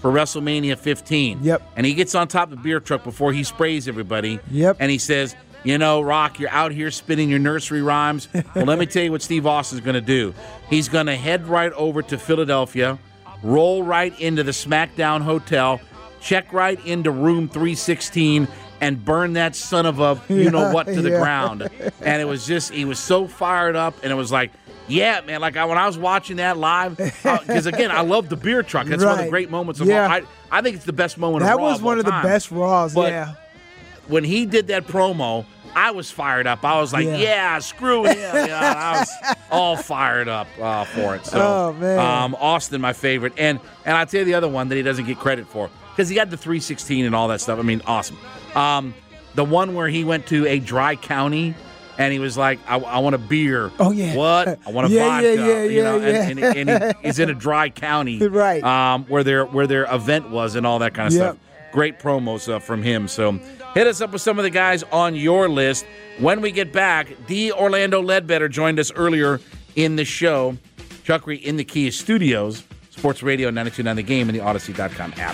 for WrestleMania fifteen. Yep. And he gets on top of the beer truck before he sprays everybody. Yep. And he says, you know, Rock, you're out here spinning your nursery rhymes. Well, let me tell you what Steve Austin's going to do. He's going to head right over to Philadelphia, roll right into the SmackDown Hotel, check right into room three sixteen, and burn that son of a you-know-what to the yeah. ground. And it was just, he was so fired up, and it was like, yeah, man, like I, when I was watching that live, because, uh, again, I love the beer truck. That's right. one of the great moments of yeah. Raw. I, I think it's the best moment that of Raw was of one all of the time. best Raws, But yeah. when he did that promo, I was fired up. I was like, Yeah. yeah, screw him. You know, I was all fired up uh, for it. So, Oh, man. Um, Austin, my favorite. And and I'll tell you the other one that he doesn't get credit for, because he had the three sixteen and all that stuff. I mean, awesome. Um, the one where he went to a dry county and he was like, I, I want a beer. Oh, yeah. What? I want a Yeah, vodka. yeah, yeah, you know, yeah, and, yeah. and, and he, he's in a dry county. Right. Um, where their where their event was and all that kind of Yep. stuff. Great promos uh, from him. So hit us up with some of the guys on your list. When we get back, D. Orlando Ledbetter joined us earlier in the show. Chuckery in the Kia Studios, Sports Radio ninety-two point nine The Game, and the Odyssey dot com app.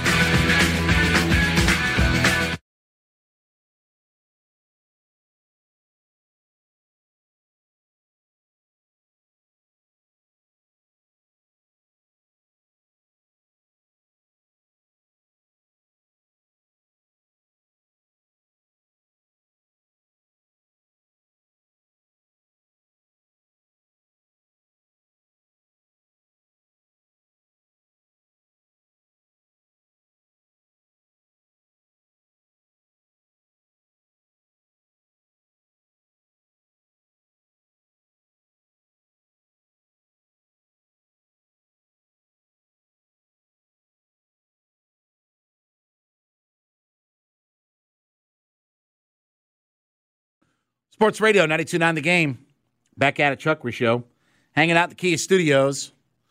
Sports Radio ninety-two point nine The Game. Back at it, Chuckery Show. Hanging out at the Kia Studios.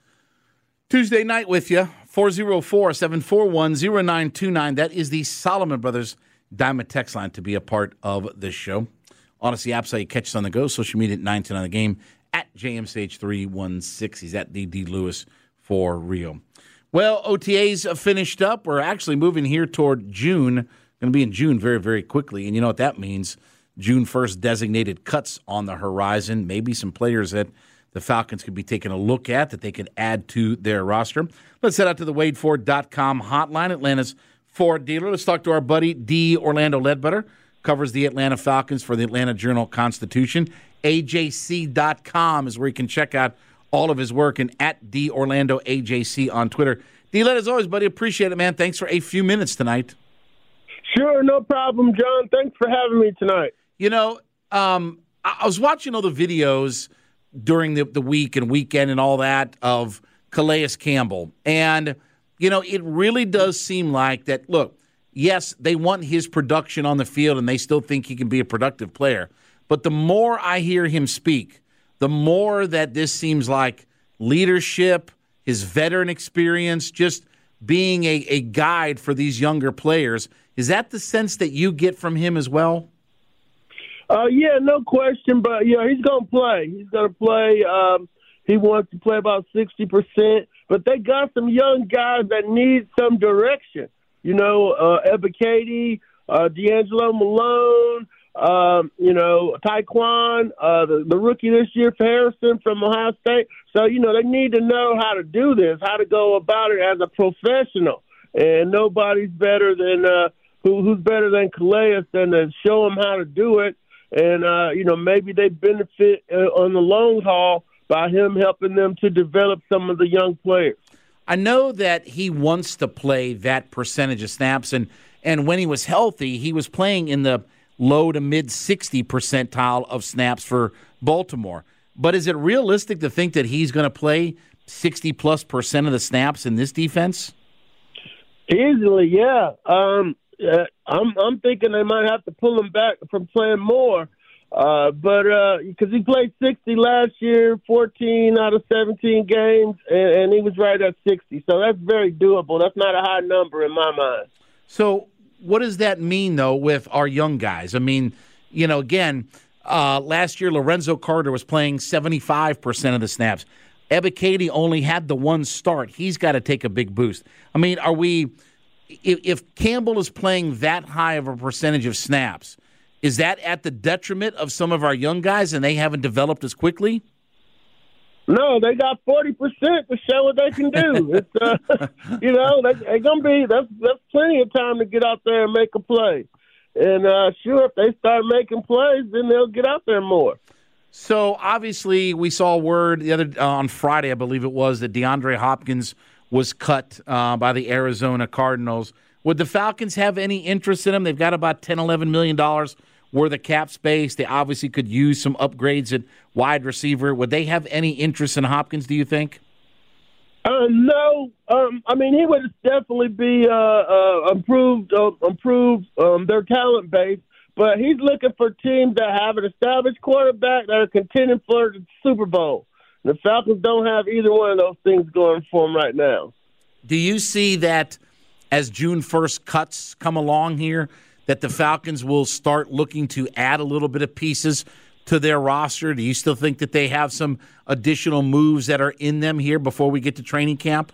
Tuesday night with you. four oh four, seven four one, oh nine two nine. That is the Solomon Brothers Diamond Text line to be a part of this show. Odyssey app, so you catch us on the go. Social media at nine two nine The Game. At J M C H three one six. He's at D D Lewis for Rio. Well, O T As finished up. We're actually moving here toward June. Going to be in June very, very quickly. And you know what that means. June first designated cuts on the horizon. Maybe some players that the Falcons could be taking a look at that they could add to their roster. Let's head out to the Wade Ford dot com hotline, Atlanta's Ford dealer. Let's talk to our buddy, D. Orlando Ledbetter. Covers the Atlanta Falcons for the Atlanta Journal-Constitution. A J C dot com is where you can check out all of his work, and at D. Orlando A J C on Twitter. D-Led, as always, buddy, appreciate it, man. Thanks for a few minutes tonight. Sure, no problem, John. Thanks for having me tonight. You know, um, I was watching all the videos during the, the week and weekend and all that of Calais Campbell. And, you know, it really does seem like that, look, yes, they want his production on the field and they still think he can be a productive player. But the more I hear him speak, the more that this seems like leadership, his veteran experience, just being a, a guide for these younger players. Is that the sense that you get from him as well? Uh, yeah, no question. But, yeah, he's going to play. He's going to play. Um, he wants to play about sixty percent. But they got some young guys that need some direction. You know, uh, Ebiketie, uh, D'Angelo Malone, um, you know, Taekwon, uh, the, the rookie this year for Harrison from Ohio State. So, you know, they need to know how to do this, how to go about it as a professional. And nobody's better than uh, who, who's better than Calais than to show them how to do it. And, uh, you know, maybe they benefit uh, on the long haul by him helping them to develop some of the young players. I know that he wants to play that percentage of snaps, and, and when he was healthy, he was playing in the low to mid sixty percentile of snaps for Baltimore. But is it realistic to think that he's going to play sixty plus percent of the snaps in this defense? Easily, yeah. Um, uh, I'm I'm thinking they might have to pull him back from playing more. Uh, but because uh, he played sixty last year, fourteen out of seventeen games, and, and he was right at sixty. So that's very doable. That's not a high number in my mind. So what does that mean, though, with our young guys? I mean, you know, again, uh, last year Lorenzo Carter was playing seventy-five percent of the snaps. Ebiketie only had the one start. He's got to take a big boost. I mean, are we if, if Campbell is playing that high of a percentage of snaps, is that at the detriment of some of our young guys and they haven't developed as quickly? No, they got forty percent to show what they can do. It's, uh, you know, they, they're going to be, that's, that's plenty of time to get out there and make a play. And, uh, sure, if they start making plays, then they'll get out there more. So, obviously, we saw word the other uh, on Friday, I believe it was, that DeAndre Hopkins was cut uh, by the Arizona Cardinals. Would the Falcons have any interest in him? They've got about ten, eleven million dollars worth of cap space. They obviously could use some upgrades at wide receiver. Would they have any interest in Hopkins, do you think? Uh, no. Um, I mean, he would definitely be uh, uh, improved, uh, improved um, their talent base. But he's looking for teams that have an established quarterback that are contending for the Super Bowl. The Falcons don't have either one of those things going for them right now. Do you see that as June first cuts come along here, that the Falcons will start looking to add a little bit of pieces to their roster? Do you still think that they have some additional moves that are in them here before we get to training camp?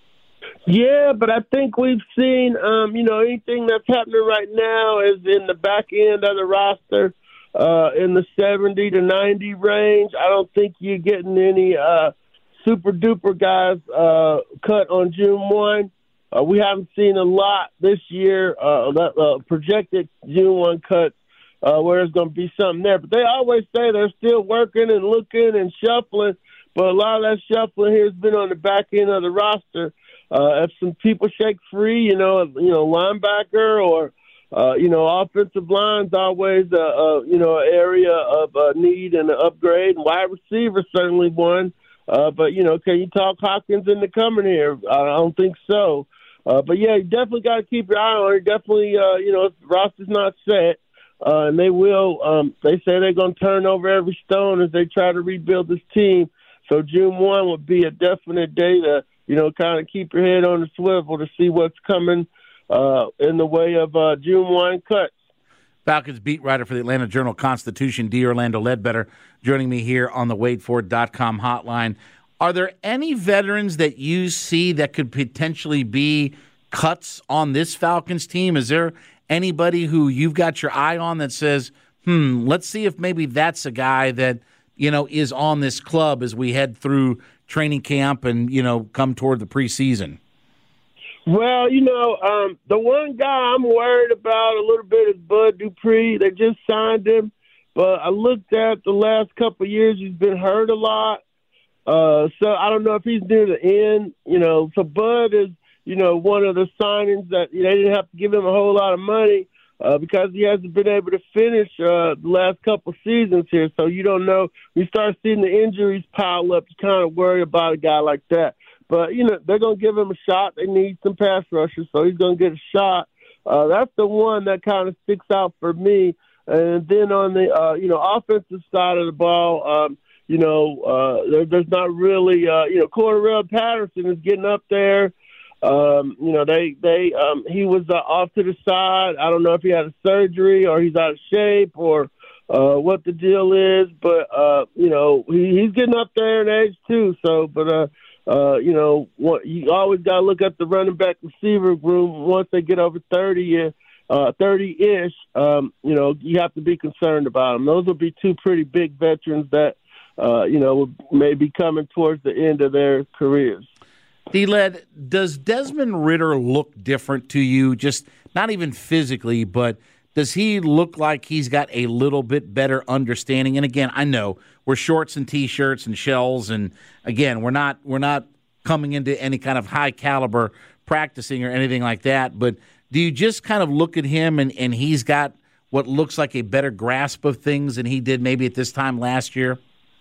Yeah, but I think we've seen, um, you know, anything that's happening right now is in the back end of the roster, uh, in the seventy to ninety range. I don't think you're getting any uh, super-duper guys uh, cut on June first. Uh, we haven't seen a lot this year, uh, that, uh, projected June first cuts, uh, where there's going to be something there. But they always say they're still working and looking and shuffling, but a lot of that shuffling here has been on the back end of the roster. Uh, if some people shake free, you know, you know, linebacker or, uh, you know, offensive line's always, a, a, you know, an area of uh, need and an upgrade. Wide receiver certainly one. Uh, but, you know, can you talk Hopkins into coming here? I don't think so. Uh, but, yeah, you definitely got to keep your eye on it. Definitely, uh, you know, the roster's not set. Uh, and they will, um, they say they're going to turn over every stone as they try to rebuild this team. So June first would be a definite day to, you know, kind of keep your head on the swivel to see what's coming uh, in the way of uh, June first cuts. Falcons beat writer for the Atlanta Journal-Constitution, D. Orlando Ledbetter, joining me here on the Wait For It dot com hotline. Are there any veterans that you see that could potentially be cuts on this Falcons team? Is there anybody who you've got your eye on that says, hmm, let's see if maybe that's a guy that, you know, is on this club as we head through training camp and, you know, come toward the preseason? Well, you know, um, the one guy I'm worried about a little bit is Bud Dupree. They just signed him, but I looked at the last couple of years, he's been hurt a lot. Uh, so I don't know if he's near the end, you know. So Bud is, you know, one of the signings that they didn't have to give him a whole lot of money uh, because he hasn't been able to finish uh, the last couple seasons here. So you don't know. You start seeing the injuries pile up, you kind of worry about a guy like that. But, you know, they're going to give him a shot. They need some pass rushers, so he's going to get a shot. Uh, that's the one that kind of sticks out for me. And then on the, uh, you know, offensive side of the ball, um, you know, uh, there, there's not really, uh, you know, Cordarrelle Patterson is getting up there. Um, you know, they, they, um, he was uh, off to the side. I don't know if he had a surgery or he's out of shape or uh, what the deal is, but, uh, you know, he, he's getting up there in age too. So, but, uh, uh, you know, what, you always got to look at the running back receiver room once they get over thirty, uh, thirty-ish, um, you know, you have to be concerned about them. Those will be two pretty big veterans that, uh, you know, may be coming towards the end of their careers. D-Led, does Desmond Ridder look different to you, just not even physically, but does he look like he's got a little bit better understanding? And again, I know we're shorts and T-shirts and shells, and again, we're not we're not coming into any kind of high caliber practicing or anything like that, but do you just kind of look at him and, and he's got what looks like a better grasp of things than he did maybe at this time last year?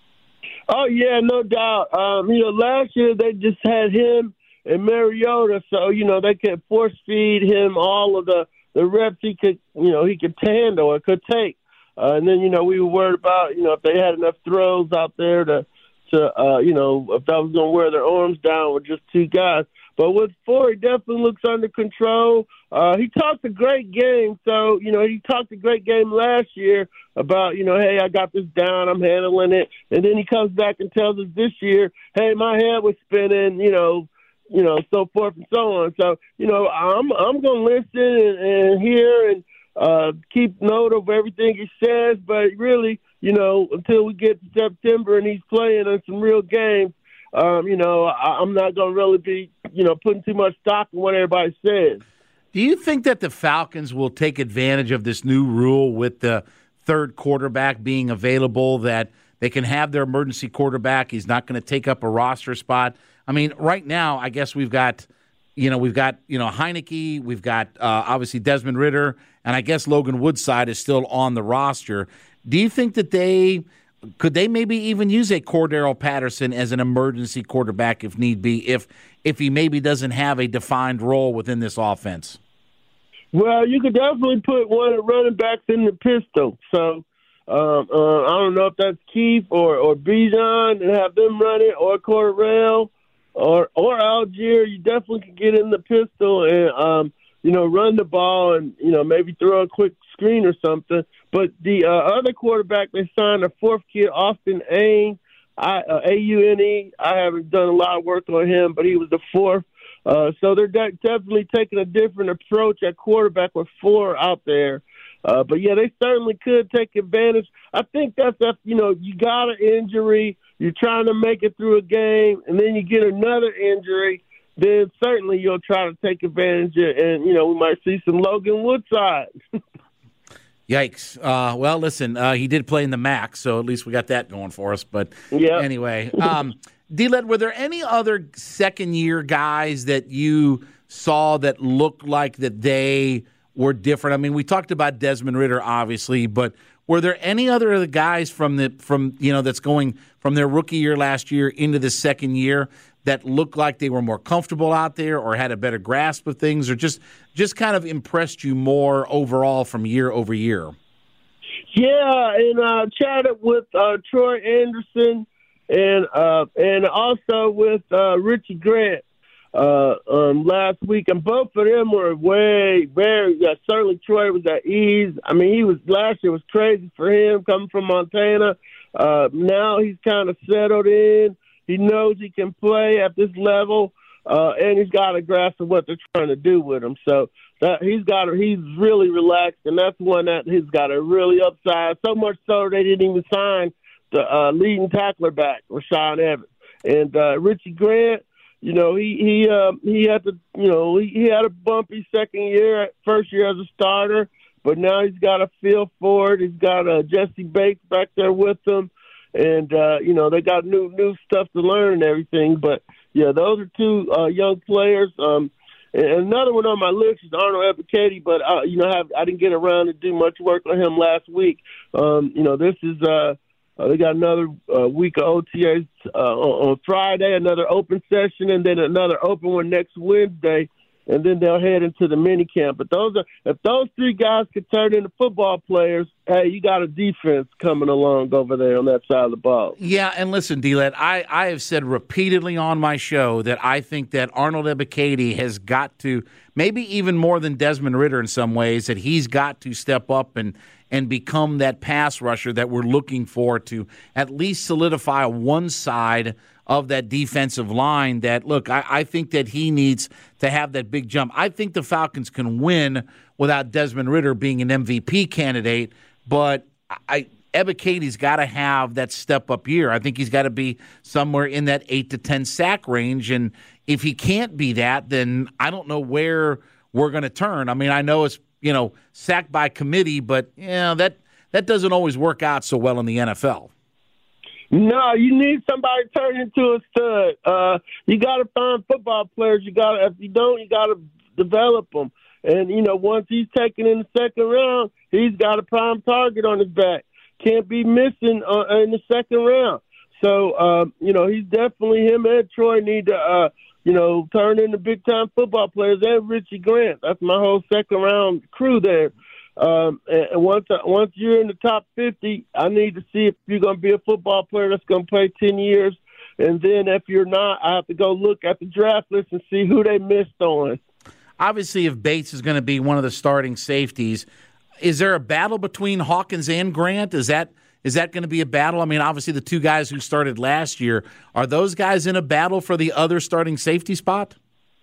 Oh, yeah, no doubt. Um, you know, last year they just had him and Mariota, so, you know, they could force feed him all of the, the reps he could, you know, he could handle or could take. Uh, and then, you know, we were worried about, you know, if they had enough throws out there to, to uh, you know, if that was going to wear their arms down with just two guys. But with Ford, he definitely looks under control. Uh, he talked a great game. So, you know, he talked a great game last year about, you know, hey, I got this down, I'm handling it. And then he comes back and tells us this year, hey, my head was spinning, you know, you know, so forth and so on. So, you know, I'm I'm going to listen and, and hear and uh, keep note of everything he says. But really, you know, until we get to September and he's playing in some real games, um, you know, I, I'm not going to really be, you know, putting too much stock in what everybody says. Do you think that the Falcons will take advantage of this new rule with the third quarterback being available, that they can have their emergency quarterback? He's not going to take up a roster spot. I mean, right now, I guess we've got, you know, we've got, you know, Heineke, we've got uh, obviously Desmond Ridder, and I guess Logan Woodside is still on the roster. Do you think that they could they maybe even use a Cordero Patterson as an emergency quarterback if need be, if if he maybe doesn't have a defined role within this offense? Well, you could definitely put one of the running backs in the pistol. So um, uh, I don't know if that's Keith or, or Bijan and have them run it, or Cordell or or Algier. You definitely could get in the pistol and, um, you know, run the ball and, you know, maybe throw a quick screen or something. But the uh, other quarterback they signed, a fourth kid, Austin Aune, I, uh, A U N E. I haven't done a lot of work on him, but he was the fourth. Uh, so they're de- definitely taking a different approach at quarterback with four out there. Uh, but, yeah, they certainly could take advantage. I think that's, that's, you know, you got an injury, you're trying to make it through a game, and then you get another injury, then certainly you'll try to take advantage of it. And, you know, we might see some Logan Woodside. Yikes. Uh, well, listen, uh, he did play in the M A C, so at least we got that going for us. But yeah. Anyway, um, D-Led, were there any other second-year guys that you saw that looked like that they were different? I mean, we talked about Desmond Ridder, obviously, but were there any other of the guys from the from you know that's going from their rookie year last year into the second year that looked like they were more comfortable out there or had a better grasp of things, or just just kind of impressed you more overall from year over year? Yeah, and I uh, chatted with uh, Troy Anderson and uh, and also with uh, Richie Grant uh, um, last week, and both of them were way, very, uh, certainly Troy was at ease. I mean, he was, last year was crazy for him coming from Montana. Uh, now he's kind of settled in. He knows he can play at this level, uh, and he's got a grasp of what they're trying to do with him. So that he's got, a, he's really relaxed, and that's one that he's got a really upside. So much so they didn't even sign the uh, leading tackler back, Rashaan Evans, and uh, Richie Grant. You know, he he uh, he had to, you know, he, he had a bumpy second year, first year as a starter, but now he's got a feel for it. He's got uh, Jesse Bates back there with him. And, uh, you know, they got new new stuff to learn and everything. But, yeah, those are two uh, young players. Um, and another one on my list is Arnold Ebiketie, but, uh, you know, I, have, I didn't get around to do much work on him last week. Um, you know, this is uh, uh, they got another uh, week of O T As uh, on, on Friday, another open session, and then another open one next Wednesday. And then they'll head into the mini camp. But those are, if those three guys could turn into football players, hey, you got a defense coming along over there on that side of the ball. Yeah, and listen, D-Led, I, I have said repeatedly on my show that I think that Arnold Ebiketie has got to, maybe even more than Desmond Ridder in some ways, that he's got to step up and, and become that pass rusher that we're looking for to at least solidify one side of that defensive line. That, look, I, I think that he needs to have that big jump. I think the Falcons can win without Desmond Ridder being an M V P candidate, but I Ebiketie's got to have that step-up year. I think he's got to be somewhere in that eight to ten sack range, and if he can't be that, then I don't know where we're going to turn. I mean, I know it's, you know, sack by committee, but, you know, that, that doesn't always work out so well in the N F L. No, you need somebody to turn into a stud. Uh, you got to find football players. You got to, if you don't, you got to develop them. And you know, once he's taken in the second round, he's got a prime target on his back. Can't be missing uh, in the second round. So uh, you know, he's definitely, him and Troy need to, uh, you know, turn into big time football players. And Richie Grant. That's my whole second round crew there. Um, and once once you're in the top fifty, I need to see if you're going to be a football player that's going to play ten years And then if you're not, I have to go look at the draft list and see who they missed on. Obviously, if Bates is going to be one of the starting safeties, is there a battle between Hawkins and Grant? Is that is that going to be a battle? I mean, obviously, the two guys who started last year, are those guys in a battle for the other starting safety spot?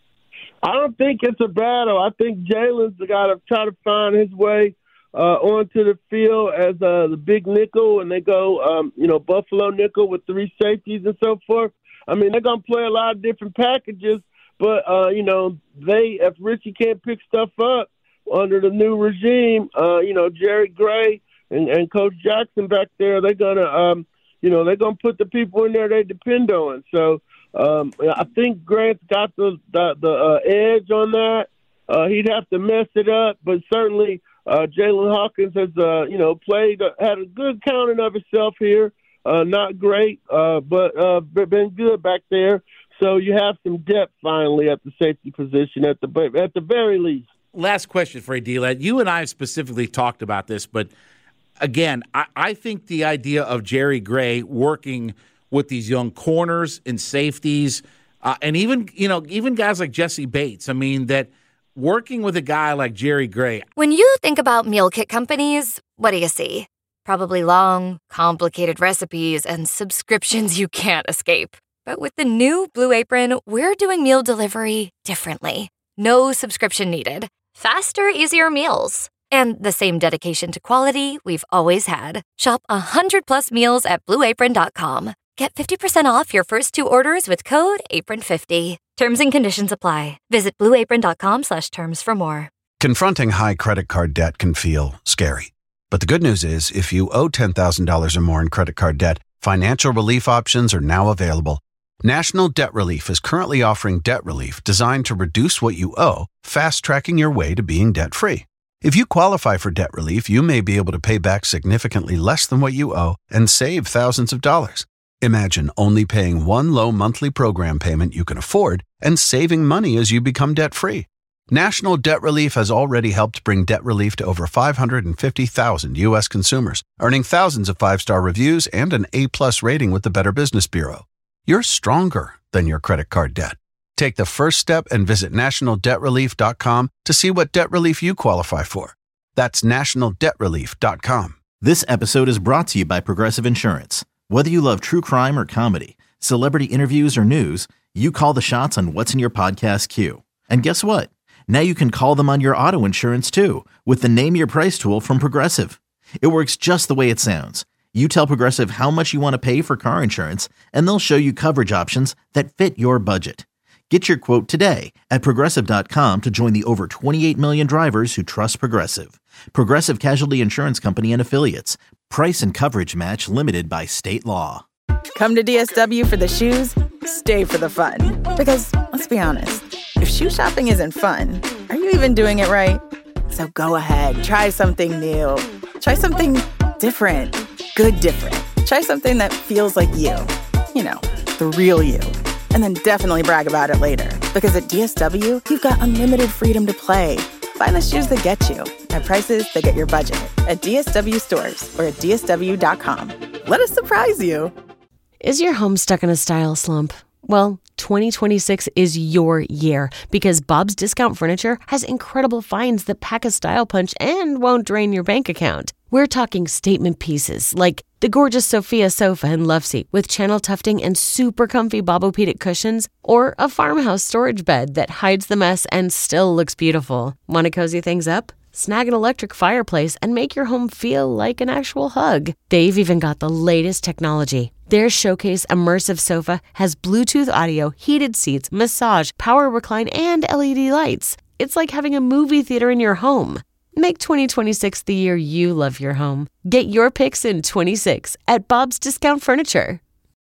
I don't think it's a battle. I think Jalen's got to try to find his way uh, onto the field as uh, the big nickel, and they go, um, you know, Buffalo nickel with three safeties and so forth. I mean, they're going to play a lot of different packages, but, uh, you know, they if Richie can't pick stuff up under the new regime, uh, you know, Jerry Gray and, and Coach Jackson back there, they're going to, um, you know, they're going to put the people in there they depend on. So, Um, I think Grant's got the the, the uh, edge on that. Uh, he'd have to mess it up, but certainly uh, Jalen Hawkins has, uh, you know, played, uh, had a good counting of himself here. Uh, not great, uh, but uh, been good back there. So you have some depth finally at the safety position at the at the very least. Last question for you, D-Led. You and I have specifically talked about this, but again, I, I think the idea of Jerry Gray working with these young corners and safeties, uh, and even, you know, even guys like Jesse Bates. I mean, that working with a guy like Jerry Gray. When you think about meal kit companies, what do you see? Probably long, complicated recipes and subscriptions you can't escape. But with the new Blue Apron, we're doing meal delivery differently. No subscription needed. Faster, easier meals. And the same dedication to quality we've always had. Shop one hundred plus meals at blue apron dot com. Get fifty percent off your first two orders with code apron fifty. Terms and conditions apply. Visit blue apron dot com slash terms for more. Confronting high credit card debt can feel scary. But the good news is, if you owe ten thousand dollars or more in credit card debt, financial relief options are now available. National Debt Relief is currently offering debt relief designed to reduce what you owe, fast-tracking your way to being debt-free. If you qualify for debt relief, you may be able to pay back significantly less than what you owe and save thousands of dollars. Imagine only paying one low monthly program payment you can afford and saving money as you become debt-free. National Debt Relief has already helped bring debt relief to over five hundred fifty thousand U S consumers, earning thousands of five-star reviews and an A-plus rating with the Better Business Bureau. You're stronger than your credit card debt. Take the first step and visit national debt relief dot com to see what debt relief you qualify for. That's national debt relief dot com. This episode is brought to you by Progressive Insurance. Whether you love true crime or comedy, celebrity interviews or news, you call the shots on what's in your podcast queue. And guess what? Now you can call them on your auto insurance too with the Name Your Price tool from Progressive. It works just the way it sounds. You tell Progressive how much you want to pay for car insurance, and they'll show you coverage options that fit your budget. Get your quote today at progressive dot com to join the over twenty-eight million drivers who trust Progressive. Progressive Casualty Insurance Company and Affiliates. Price and coverage match limited by state law. Come to D S W for the shoes, stay for the fun. Because, let's be honest, if shoe shopping isn't fun, are you even doing it right? So go ahead, try something new. Try something different. Good different. Try something that feels like you. You know, the real you. And then definitely brag about it later. Because at D S W, you've got unlimited freedom to play. Find the shoes that get you at prices that get your budget at D S W stores or at D S W dot com. Let us surprise you. Is your home stuck in a style slump? Well, twenty twenty-six is your year because Bob's Discount Furniture has incredible finds that pack a style punch and won't drain your bank account. We're talking statement pieces like the gorgeous Sophia sofa and love seat with channel tufting and super comfy Bobopedic cushions, or a farmhouse storage bed that hides the mess and still looks beautiful. Want to cozy things up? Snag an electric fireplace and make your home feel like an actual hug. They've even got the latest technology. Their Showcase Immersive Sofa has Bluetooth audio, heated seats, massage, power recline, and L E D lights. It's like having a movie theater in your home. Make twenty twenty-six the year you love your home. Get your picks in twenty-six at Bob's Discount Furniture.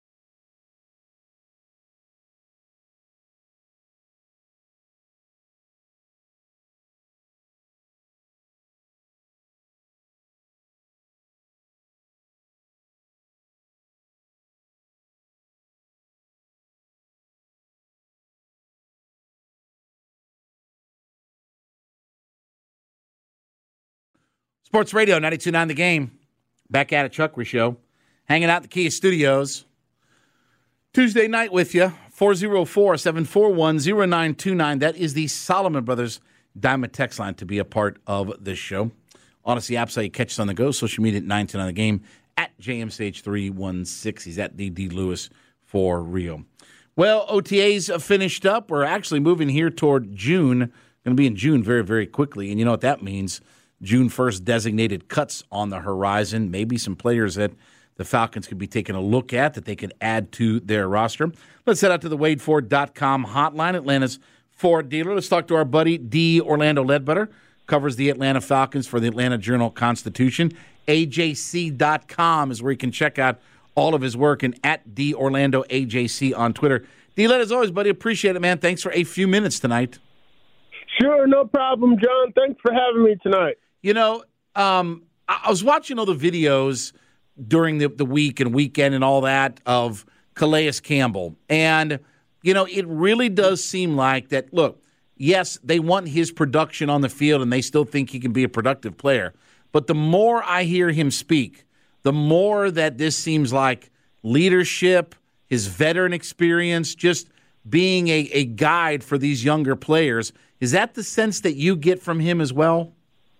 Sports Radio, ninety-two point nine The Game. Back at it, Chuck Show. Hanging out at the Kia Studios. Tuesday night with you, four oh four, seven four one, oh nine two nine. That is the Solomon Brothers Diamond text line to be a part of this show. Odyssey apps, how you catch us on the go. Social media at nine ten on the game, at J M C H three one six. He's at D D Lewis for Rio. Well, O T As finished up. We're actually moving here toward June. Going to be in June very, very quickly. And you know what that means. June first designated cuts on the horizon. Maybe some players that the Falcons could be taking a look at that they could add to their roster. Let's head out to the Wade Ford dot com hotline, Atlanta's Ford dealer. Let's talk to our buddy, D. Orlando Ledbetter, covers the Atlanta Falcons for the Atlanta Journal-Constitution. A J C dot com is where you can check out all of his work, and at D. Orlando A J C on Twitter. D-Led, as always, buddy, appreciate it, man. Thanks for a few minutes tonight. Sure, no problem, John. Thanks for having me tonight. You know, um, I was watching all the videos during the, the week and weekend and all that of Calais Campbell. And, you know, it really does seem like that, look, yes, they want his production on the field and they still think he can be a productive player. But the more I hear him speak, the more that this seems like leadership, his veteran experience, just being a, a guide for these younger players. Is that the sense that you get from him as well?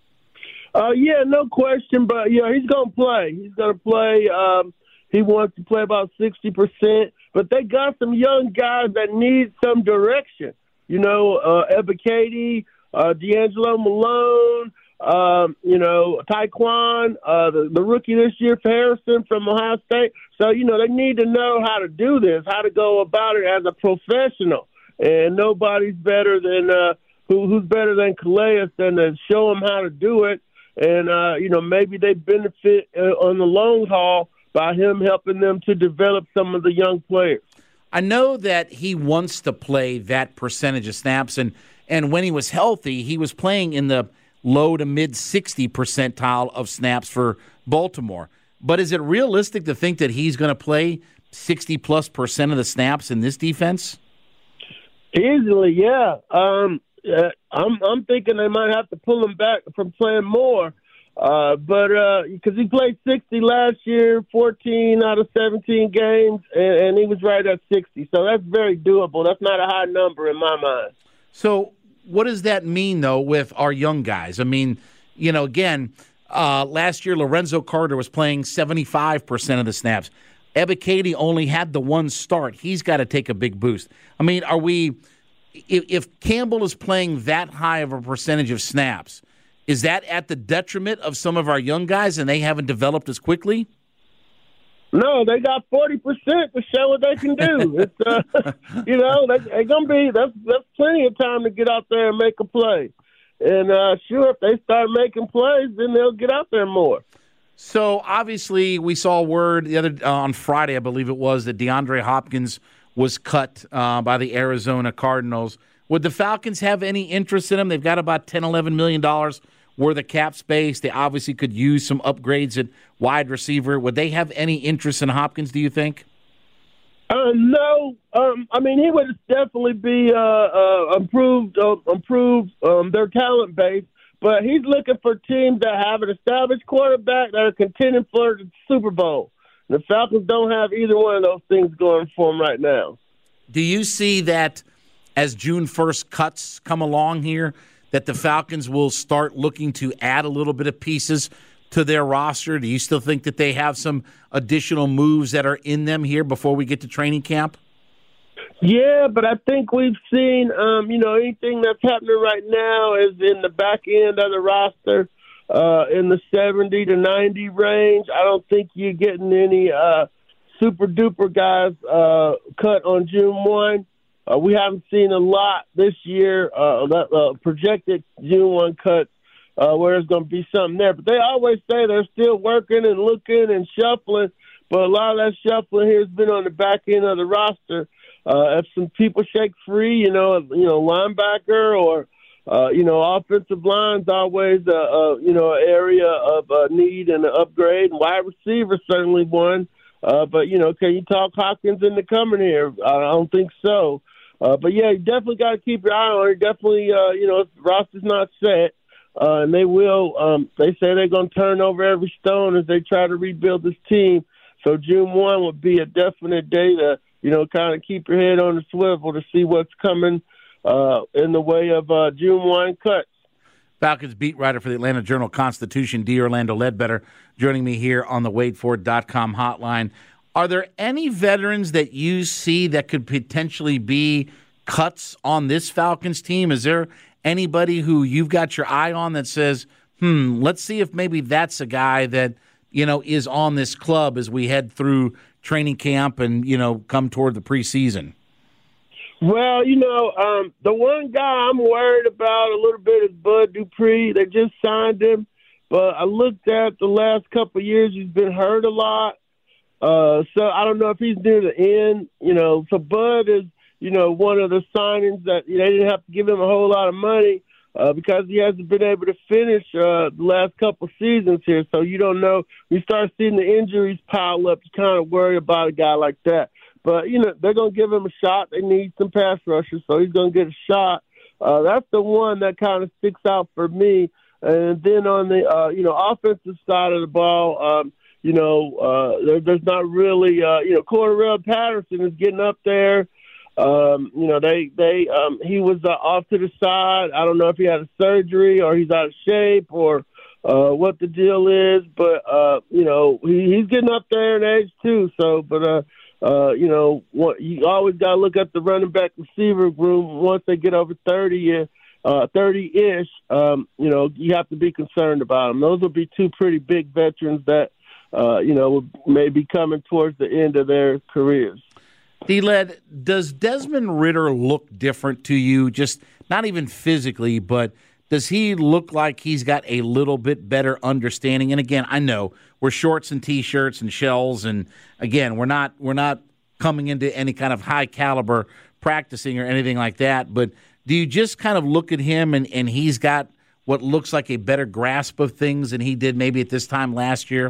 Uh, yeah, no question. But, yeah, he's going to play. He's going to play. Um, he wants to play about sixty percent. But they got some young guys that need some direction. You know, uh, Ebiketie, uh, D'Angelo Malone, um, you know, Taekwon, uh, the, the rookie this year for Harrison from Ohio State. So, you know, they need to know how to do this, how to go about it as a professional. And nobody's better than uh, who, who's better than Calais than to show them how to do it. And, uh, you know, maybe they benefit uh, on the long haul by him helping them to develop some of the young players. I know that he wants to play that percentage of snaps, and, and when he was healthy, he was playing in the low to mid sixty percentile of snaps for Baltimore. But is it realistic to think that he's going to play sixty plus percent of the snaps in this defense? Easily, yeah. Um, uh, I'm I'm thinking they might have to pull him back from playing more. Uh, but because uh, he played sixty last year, fourteen out of seventeen games, and, and he was right at sixty. So that's very doable. That's not a high number in my mind. So what does that mean, though, with our young guys? I mean, you know, again, uh, last year Lorenzo Carter was playing seventy-five percent of the snaps. Ebiketie only had the one start. He's got to take a big boost. I mean, are we if, – if Campbell is playing that high of a percentage of snaps, is that at the detriment of some of our young guys and they haven't developed as quickly? No, they got forty percent to show what they can do. It's uh, you know, they, they're going to be – that's that's plenty of time to get out there and make a play. And, uh, sure, if they start making plays, then they'll get out there more. So, obviously, we saw word the other uh, on Friday, I believe it was, that DeAndre Hopkins was cut uh, by the Arizona Cardinals. Would the Falcons have any interest in him? They've got about ten, eleven million dollars worth of cap space. They obviously could use some upgrades at wide receiver. Would they have any interest in Hopkins, do you think? Uh, no. Um, I mean, he would definitely be uh, uh, improved, uh, improved um, their talent base. But he's looking for teams that have an established quarterback that are contending for the Super Bowl. The Falcons don't have either one of those things going for them right now. Do you see that as June first cuts come along here, that the Falcons will start looking to add a little bit of pieces to their roster? Do you still think that they have some additional moves that are in them here before we get to training camp? Yeah, but I think we've seen, um, you know, anything that's happening right now is in the back end of the roster, uh, in the seventy to ninety range. I don't think you're getting any uh, super-duper guys uh, cut on June first. Uh, we haven't seen a lot this year, uh, that, uh, projected June first cuts, uh, where there's going to be something there. But they always say they're still working and looking and shuffling, but a lot of that shuffling here has been on the back end of the roster. Uh, if some people shake free, you know, you know, linebacker or, uh, you know, offensive line's always, a, a, you know, an area of uh, need and an upgrade. And wide receiver certainly one. Uh, but, you know, can you talk Hopkins into coming here? I don't think so. Uh, but, yeah, you definitely got to keep your eye on it. Definitely, uh, you know, the roster's not set. Uh, and they will, um, they say they're going to turn over every stone as they try to rebuild this team. So June first would be a definite day to you know, kind of keep your head on the swivel to see what's coming uh, in the way of uh, June first cuts. Falcons beat writer for the Atlanta Journal-Constitution, D. Orlando Ledbetter, joining me here on the Wade Ford dot com hotline. Are there any veterans that you see that could potentially be cuts on this Falcons team? Is there anybody who you've got your eye on that says, hmm, let's see if maybe that's a guy that, you know, is on this club as we head through training camp and, you know, come toward the preseason? Well, you know, um, the one guy I'm worried about a little bit is Bud Dupree. They just signed him, but I looked at the last couple of years, he's been hurt a lot. Uh, so I don't know if he's near the end, you know. So Bud is, you know, one of the signings that you know, they didn't have to give him a whole lot of money uh, because he hasn't been able to finish uh, the last couple of seasons here. So you don't know. You start seeing the injuries pile up, you kind of worry about a guy like that. But, you know, they're going to give him a shot. They need some pass rushers, so he's going to get a shot. Uh, that's the one that kind of sticks out for me. And then on the, uh, you know, offensive side of the ball, um, You know, uh, there, there's not really, uh, you know, Cordarrelle Patterson is getting up there. Um, you know, they, they, um, he was uh, off to the side. I don't know if he had a surgery or he's out of shape or uh, what the deal is, but, uh, you know, he, he's getting up there in age too. So, but, uh, uh, you know, what, you always got to look at the running back receiver room once they get over thirty, uh, thirty-ish, um, you know, you have to be concerned about them. Those will be two pretty big veterans that, Uh, you know, may be coming towards the end of their careers. D-Led, does Desmond Ridder look different to you? Just not even physically, but does he look like he's got a little bit better understanding? And again, I know we're shorts and T-shirts and shells, and again, we're not we're not coming into any kind of high caliber practicing or anything like that. But do you just kind of look at him and, and he's got what looks like a better grasp of things than he did maybe at this time last year?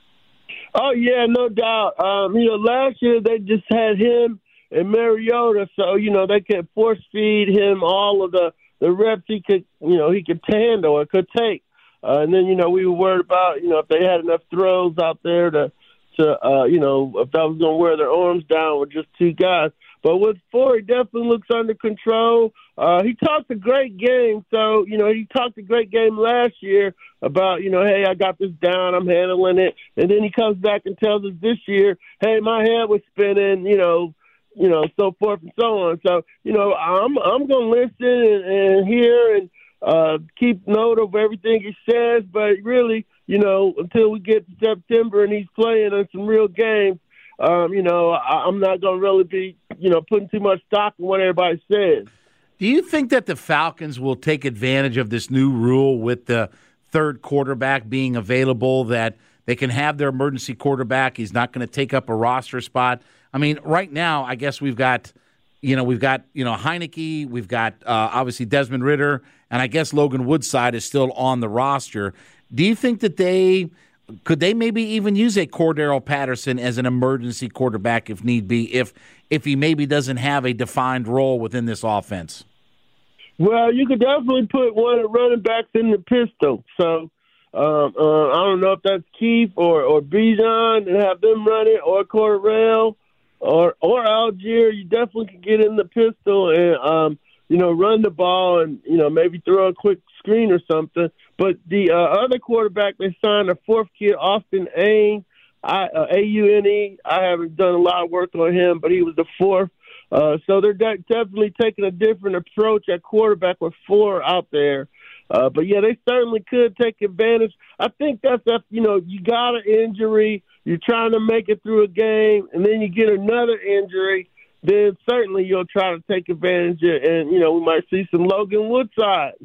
Oh, yeah, no doubt. Um, you know, last year they just had him and Mariota, so, you know, they could force feed him all of the, the reps he could, you know, he could handle or could take. Uh, and then, you know, we were worried about, you know, if they had enough throws out there to, to uh, you know, if that was going to wear their arms down with just two guys. But with Ford, he definitely looks under control. Uh, he talked a great game. So, you know, he talked a great game last year about, you know, hey, I got this down, I'm handling it. And then he comes back and tells us this year, hey, my head was spinning, you know, you know, so forth and so on. So, you know, I'm I'm going to listen and, and hear and uh, keep note of everything he says. But really, you know, until we get to September and he's playing in some real games, Um, you know, I, I'm not going to really be, you know, putting too much stock in what everybody says. Do you think that the Falcons will take advantage of this new rule with the third quarterback being available, that they can have their emergency quarterback? He's not going to take up a roster spot. I mean, right now, I guess we've got, you know, we've got, you know, Heineke, we've got uh, obviously Desmond Ridder, and I guess Logan Woodside is still on the roster. Do you think that they could they maybe even use a Cordarrelle Patterson as an emergency quarterback if need be, if if he maybe doesn't have a defined role within this offense? Well, you could definitely put one of the running backs in the pistol. So um, uh, I don't know if that's Keith or, or Bijan and have them run it, or Cordarrelle or or Algier. You definitely could get in the pistol and, um, you know, run the ball and, you know, maybe throw a quick screen or something. But the uh, other quarterback they signed, a fourth kid, Austin Aune, I, uh, A U N E. I haven't done a lot of work on him, but he was the fourth. Uh, so they're de- definitely taking a different approach at quarterback with four out there. Uh, but, yeah, they certainly could take advantage. I think that's, that's, you know, you got an injury, you're trying to make it through a game, and then you get another injury, then certainly you'll try to take advantage of it. And, you know, we might see some Logan Woodside.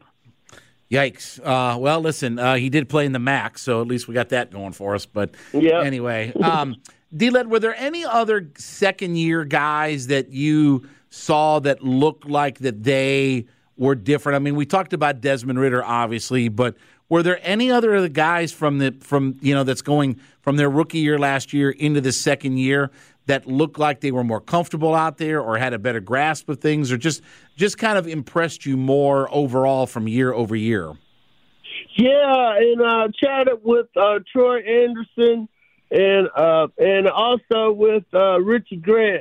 Yikes. Uh, well, listen, uh, he did play in the M A C, so at least we got that going for us. But yep. Anyway, um, D-Led, were there any other second-year guys that you saw that looked like that they were different? I mean, we talked about Desmond Ridder, obviously, but were there any other of the guys from the from you know that's going from their rookie year last year into the second year that looked like they were more comfortable out there or had a better grasp of things, or just just kind of impressed you more overall from year over year? Yeah, and I uh, chatted with uh, Troy Anderson and uh, and also with uh, Richie Grant.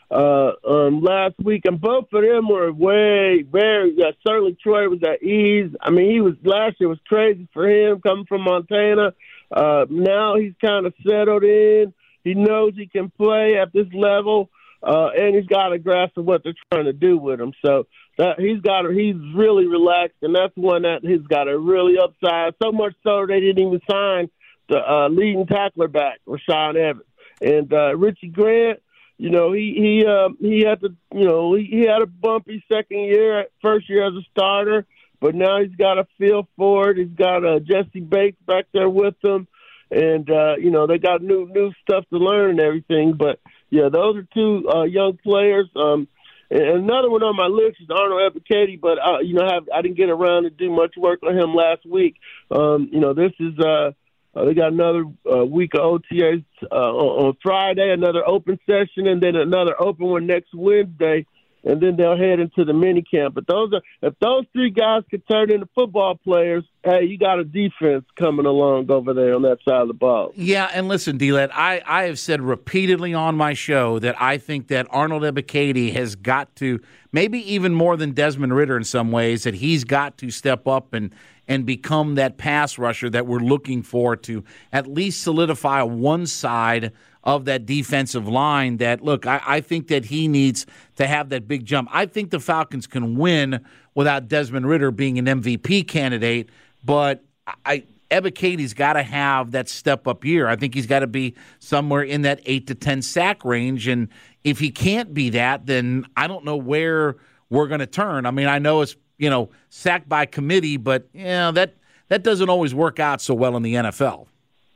uh, um, last week, and both of them were way, very, yeah, certainly Troy was at ease. I mean, he was, last year was crazy for him coming from Montana. Uh, now he's kind of settled in. He knows he can play at this level, uh, and he's got a grasp of what they're trying to do with him. So that he's got, he's really relaxed, and that's one that he's got a really upside. So much so they didn't even sign the uh, leading tackler back, Rashaan Evans, and uh, Richie Grant. You know, he he uh, he had to, you know, he, he had a bumpy second year, first year as a starter, but now he's got a feel for it. He's got uh, Jesse Bates back there with him, and uh, you know they got new new stuff to learn and everything. But yeah, those are two uh, young players. Um, and another one on my list is Arnold Ebiketie, but uh, you know, I, have, I didn't get around to do much work on him last week. Um, you know, this is. Uh, Uh, they got another uh, week of O T As uh, on, on Friday, another open session, and then another open one next Wednesday, and then they'll head into the mini camp. But those are if those three guys could turn into football players, hey, you got a defense coming along over there on that side of the ball. Yeah, and listen, D-Led, I, I have said repeatedly on my show that I think that Arnold Ebiketie has got to, maybe even more than Desmond Ridder in some ways, that he's got to step up and and become that pass rusher that we're looking for to at least solidify one side of that defensive line that, look, I, I think that he needs to have that big jump. I think the Falcons can win without Desmond Ridder being an M V P candidate, but I Ebiketie's got to have that step-up year. I think he's got to be somewhere in that eight to ten sack range, and if he can't be that, then I don't know where we're going to turn. I mean, I know it's you know, sacked by committee, but you know, that that doesn't always work out so well in the N F L.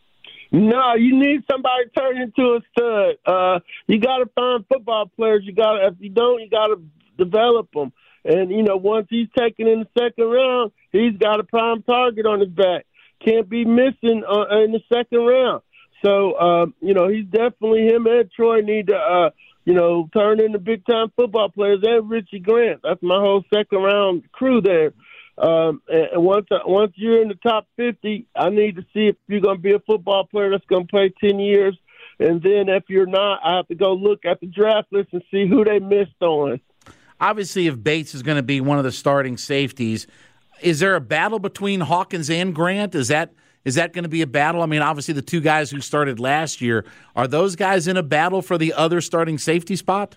No, you need somebody to turn into a stud. Uh, you got to find football players. You got to, if you don't, you got to develop them. And you know, once he's taken in the second round, he's got a prime target on his back. Can't be missing uh, in the second round. So uh, you know, he's definitely him and Troy need to. Uh, You know, turn into big-time football players, and Richie Grant. That's my whole second-round crew there. Um, and once once you're in the top fifty, I need to see if you're going to be a football player that's going to play ten years. And then if you're not, I have to go look at the draft list and see who they missed on. Obviously, if Bates is going to be one of the starting safeties, is there a battle between Hawkins and Grant? Is that Is that going to be a battle? I mean, obviously the two guys who started last year, are those guys in a battle for the other starting safety spot?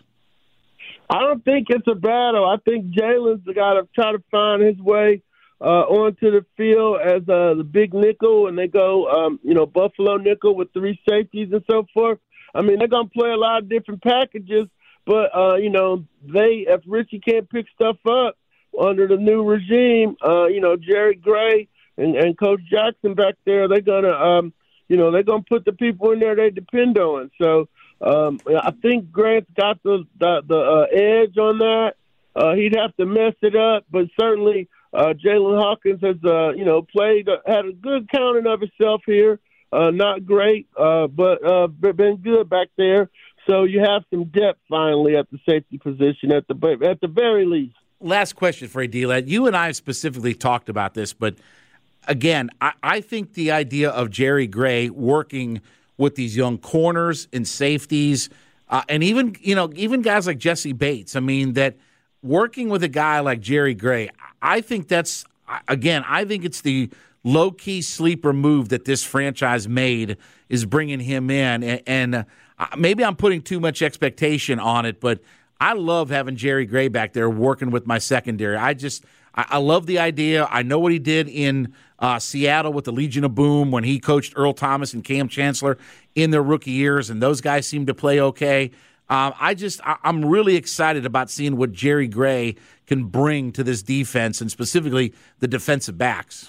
I don't think it's a battle. I think Jalen's got to try to find his way uh, onto the field as uh, the big nickel, and they go, um, you know, Buffalo nickel with three safeties and so forth. I mean, they're going to play a lot of different packages, but, uh, you know, they if Richie can't pick stuff up under the new regime, uh, you know, Jerry Gray and, and Coach Jackson back there, they're going to, um, you know, they're going to put the people in there they depend on. So um, I think Grant's got the, the, the uh, edge on that. Uh, he'd have to mess it up, but certainly uh, Jalen Hawkins has, uh, you know, played, uh, had a good counting of himself here. Uh, not great, uh, but uh, been good back there. So you have some depth finally at the safety position at the at the very least. Last question for you, D-Led. You and I specifically talked about this, but again, I, I think the idea of Jerry Gray working with these young corners and safeties, uh, and even you know even guys like Jesse Bates. I mean, that working with a guy like Jerry Gray, I think that's again, I think it's the low-key sleeper move that this franchise made is bringing him in. And, and uh, maybe I'm putting too much expectation on it, but I love having Jerry Gray back there working with my secondary. I just I, I love the idea. I know what he did in uh, Seattle with the Legion of Boom when he coached Earl Thomas and Cam Chancellor in their rookie years, and those guys seem to play okay. Um, I just I, I'm really excited about seeing what Jerry Gray can bring to this defense, and specifically the defensive backs.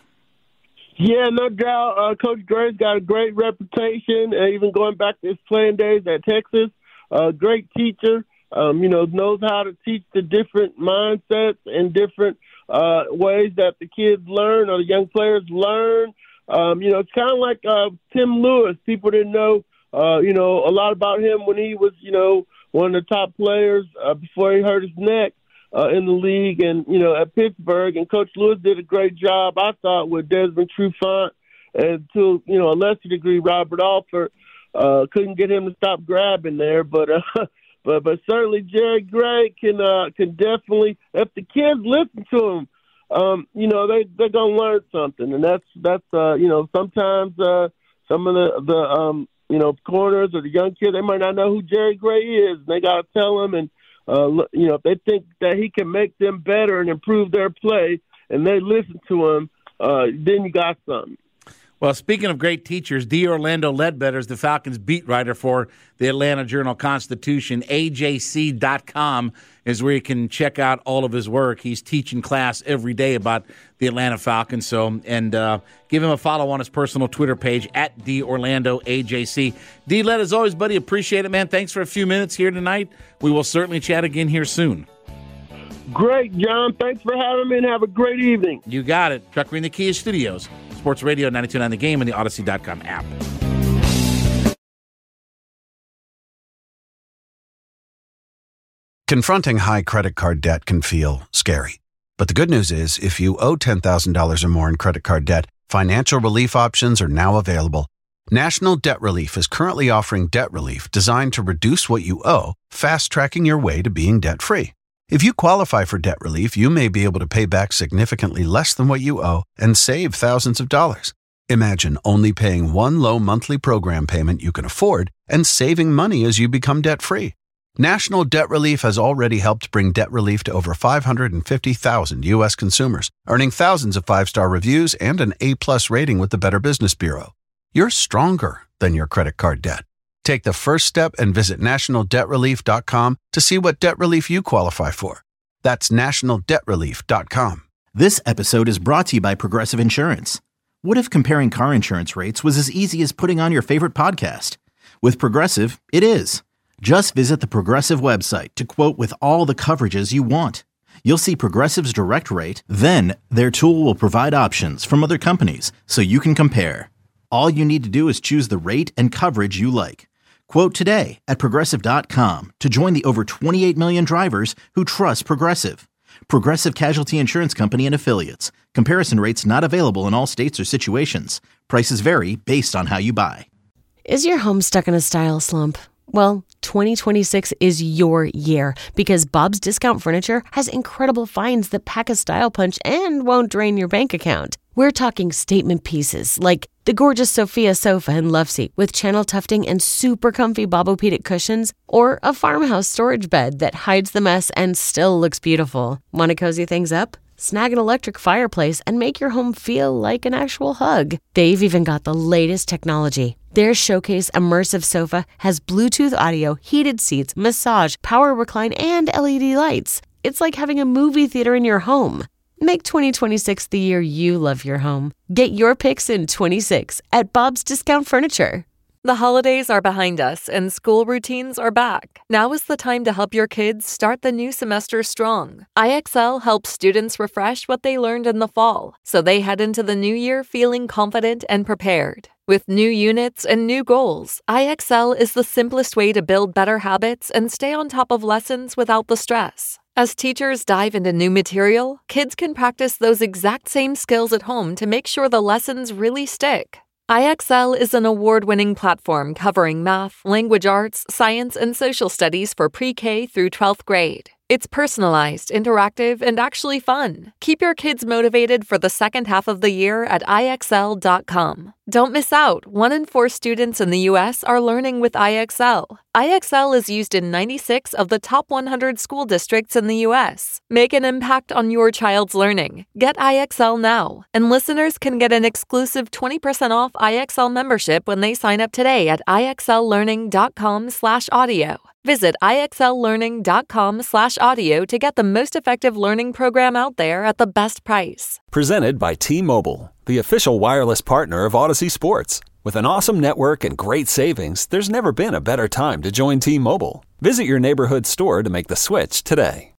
Yeah, no doubt. Uh, Coach Gray's got a great reputation, uh, even going back to his playing days at Texas. Uh, great teacher, um, you know, knows how to teach the different mindsets and different uh, ways that the kids learn or the young players learn. Um, you know, it's kind of like uh, Tim Lewis. People didn't know, uh, you know, a lot about him when he was, you know, one of the top players uh, before he hurt his neck. Uh, in the league and, you know, at Pittsburgh. And Coach Lewis did a great job, I thought, with Desmond Trufant. And to, you know, a lesser degree, Robert Alford uh, couldn't get him to stop grabbing there. But uh, but but certainly Jerry Gray can uh, can definitely, if the kids listen to him, um, you know they they're gonna learn something, and that's that's uh, you know sometimes uh, some of the the um, you know corners or the young kids, they might not know who Jerry Gray is, and they gotta tell them, and uh, you know if they think that he can make them better and improve their play, and they listen to him, uh, then you got something. Well, speaking of great teachers, D. Orlando Ledbetter is the Falcons beat writer for the Atlanta Journal-Constitution. A J C dot com is where you can check out all of his work. He's teaching class every day about the Atlanta Falcons. So, and uh, give him a follow on his personal Twitter page at D Orlando A J C. D. Led, as always, buddy, appreciate it, man. Thanks for a few minutes here tonight. We will certainly chat again here soon. Great, John. Thanks for having me, and have a great evening. You got it. Chuck Green, the Kia Studios. Sports Radio ninety-two point nine The Game and the Odyssey dot com app. Confronting high credit card debt can feel scary. But the good news is, if you owe ten thousand dollars or more in credit card debt, financial relief options are now available. National Debt Relief is currently offering debt relief designed to reduce what you owe, fast-tracking your way to being debt-free. If you qualify for debt relief, you may be able to pay back significantly less than what you owe and save thousands of dollars. Imagine only paying one low monthly program payment you can afford and saving money as you become debt-free. National Debt Relief has already helped bring debt relief to over five hundred fifty thousand U S consumers, earning thousands of five-star reviews and an A-plus rating with the Better Business Bureau. You're stronger than your credit card debt. Take the first step and visit national debt relief dot com to see what debt relief you qualify for. That's national debt relief dot com. This episode is brought to you by Progressive Insurance. What if comparing car insurance rates was as easy as putting on your favorite podcast? With Progressive, it is. Just visit the Progressive website to quote with all the coverages you want. You'll see Progressive's direct rate, then their tool will provide options from other companies so you can compare. All you need to do is choose the rate and coverage you like. Quote today at progressive dot com to join the over twenty-eight million drivers who trust Progressive. Progressive Casualty Insurance Company and Affiliates. Comparison rates not available in all states or situations. Prices vary based on how you buy. Is your home stuck in a style slump? Well, twenty twenty-six is your year because Bob's Discount Furniture has incredible finds that pack a style punch and won't drain your bank account. We're talking statement pieces like the gorgeous Sophia sofa and love seat with channel tufting and super comfy Bobopedic cushions, or a farmhouse storage bed that hides the mess and still looks beautiful. Want to cozy things up? Snag an electric fireplace and make your home feel like an actual hug. They've even got the latest technology. Their Showcase Immersive Sofa has Bluetooth audio, heated seats, massage, power recline, and L E D lights. It's like having a movie theater in your home. Make twenty twenty-six the year you love your home. Get your picks in twenty-six at Bob's Discount Furniture. The holidays are behind us and school routines are back. Now is the time to help your kids start the new semester strong. I X L helps students refresh what they learned in the fall, so they head into the new year feeling confident and prepared. With new units and new goals, I X L is the simplest way to build better habits and stay on top of lessons without the stress. As teachers dive into new material, kids can practice those exact same skills at home to make sure the lessons really stick. I X L is an award-winning platform covering math, language arts, science, and social studies for pre-K through twelfth grade. It's personalized, interactive, and actually fun. Keep your kids motivated for the second half of the year at I X L dot com. Don't miss out. One in four students in the U S are learning with I X L. I X L is used in ninety-six of the top one hundred school districts in the U S. Make an impact on your child's learning. Get I X L now. And listeners can get an exclusive twenty percent off I X L membership when they sign up today at I X L learning dot com slash audio. Visit I X L learning dot com slash audio to get the most effective learning program out there at the best price. Presented by T-Mobile, the official wireless partner of Odyssey Sports. With an awesome network and great savings, there's never been a better time to join T-Mobile. Visit your neighborhood store to make the switch today.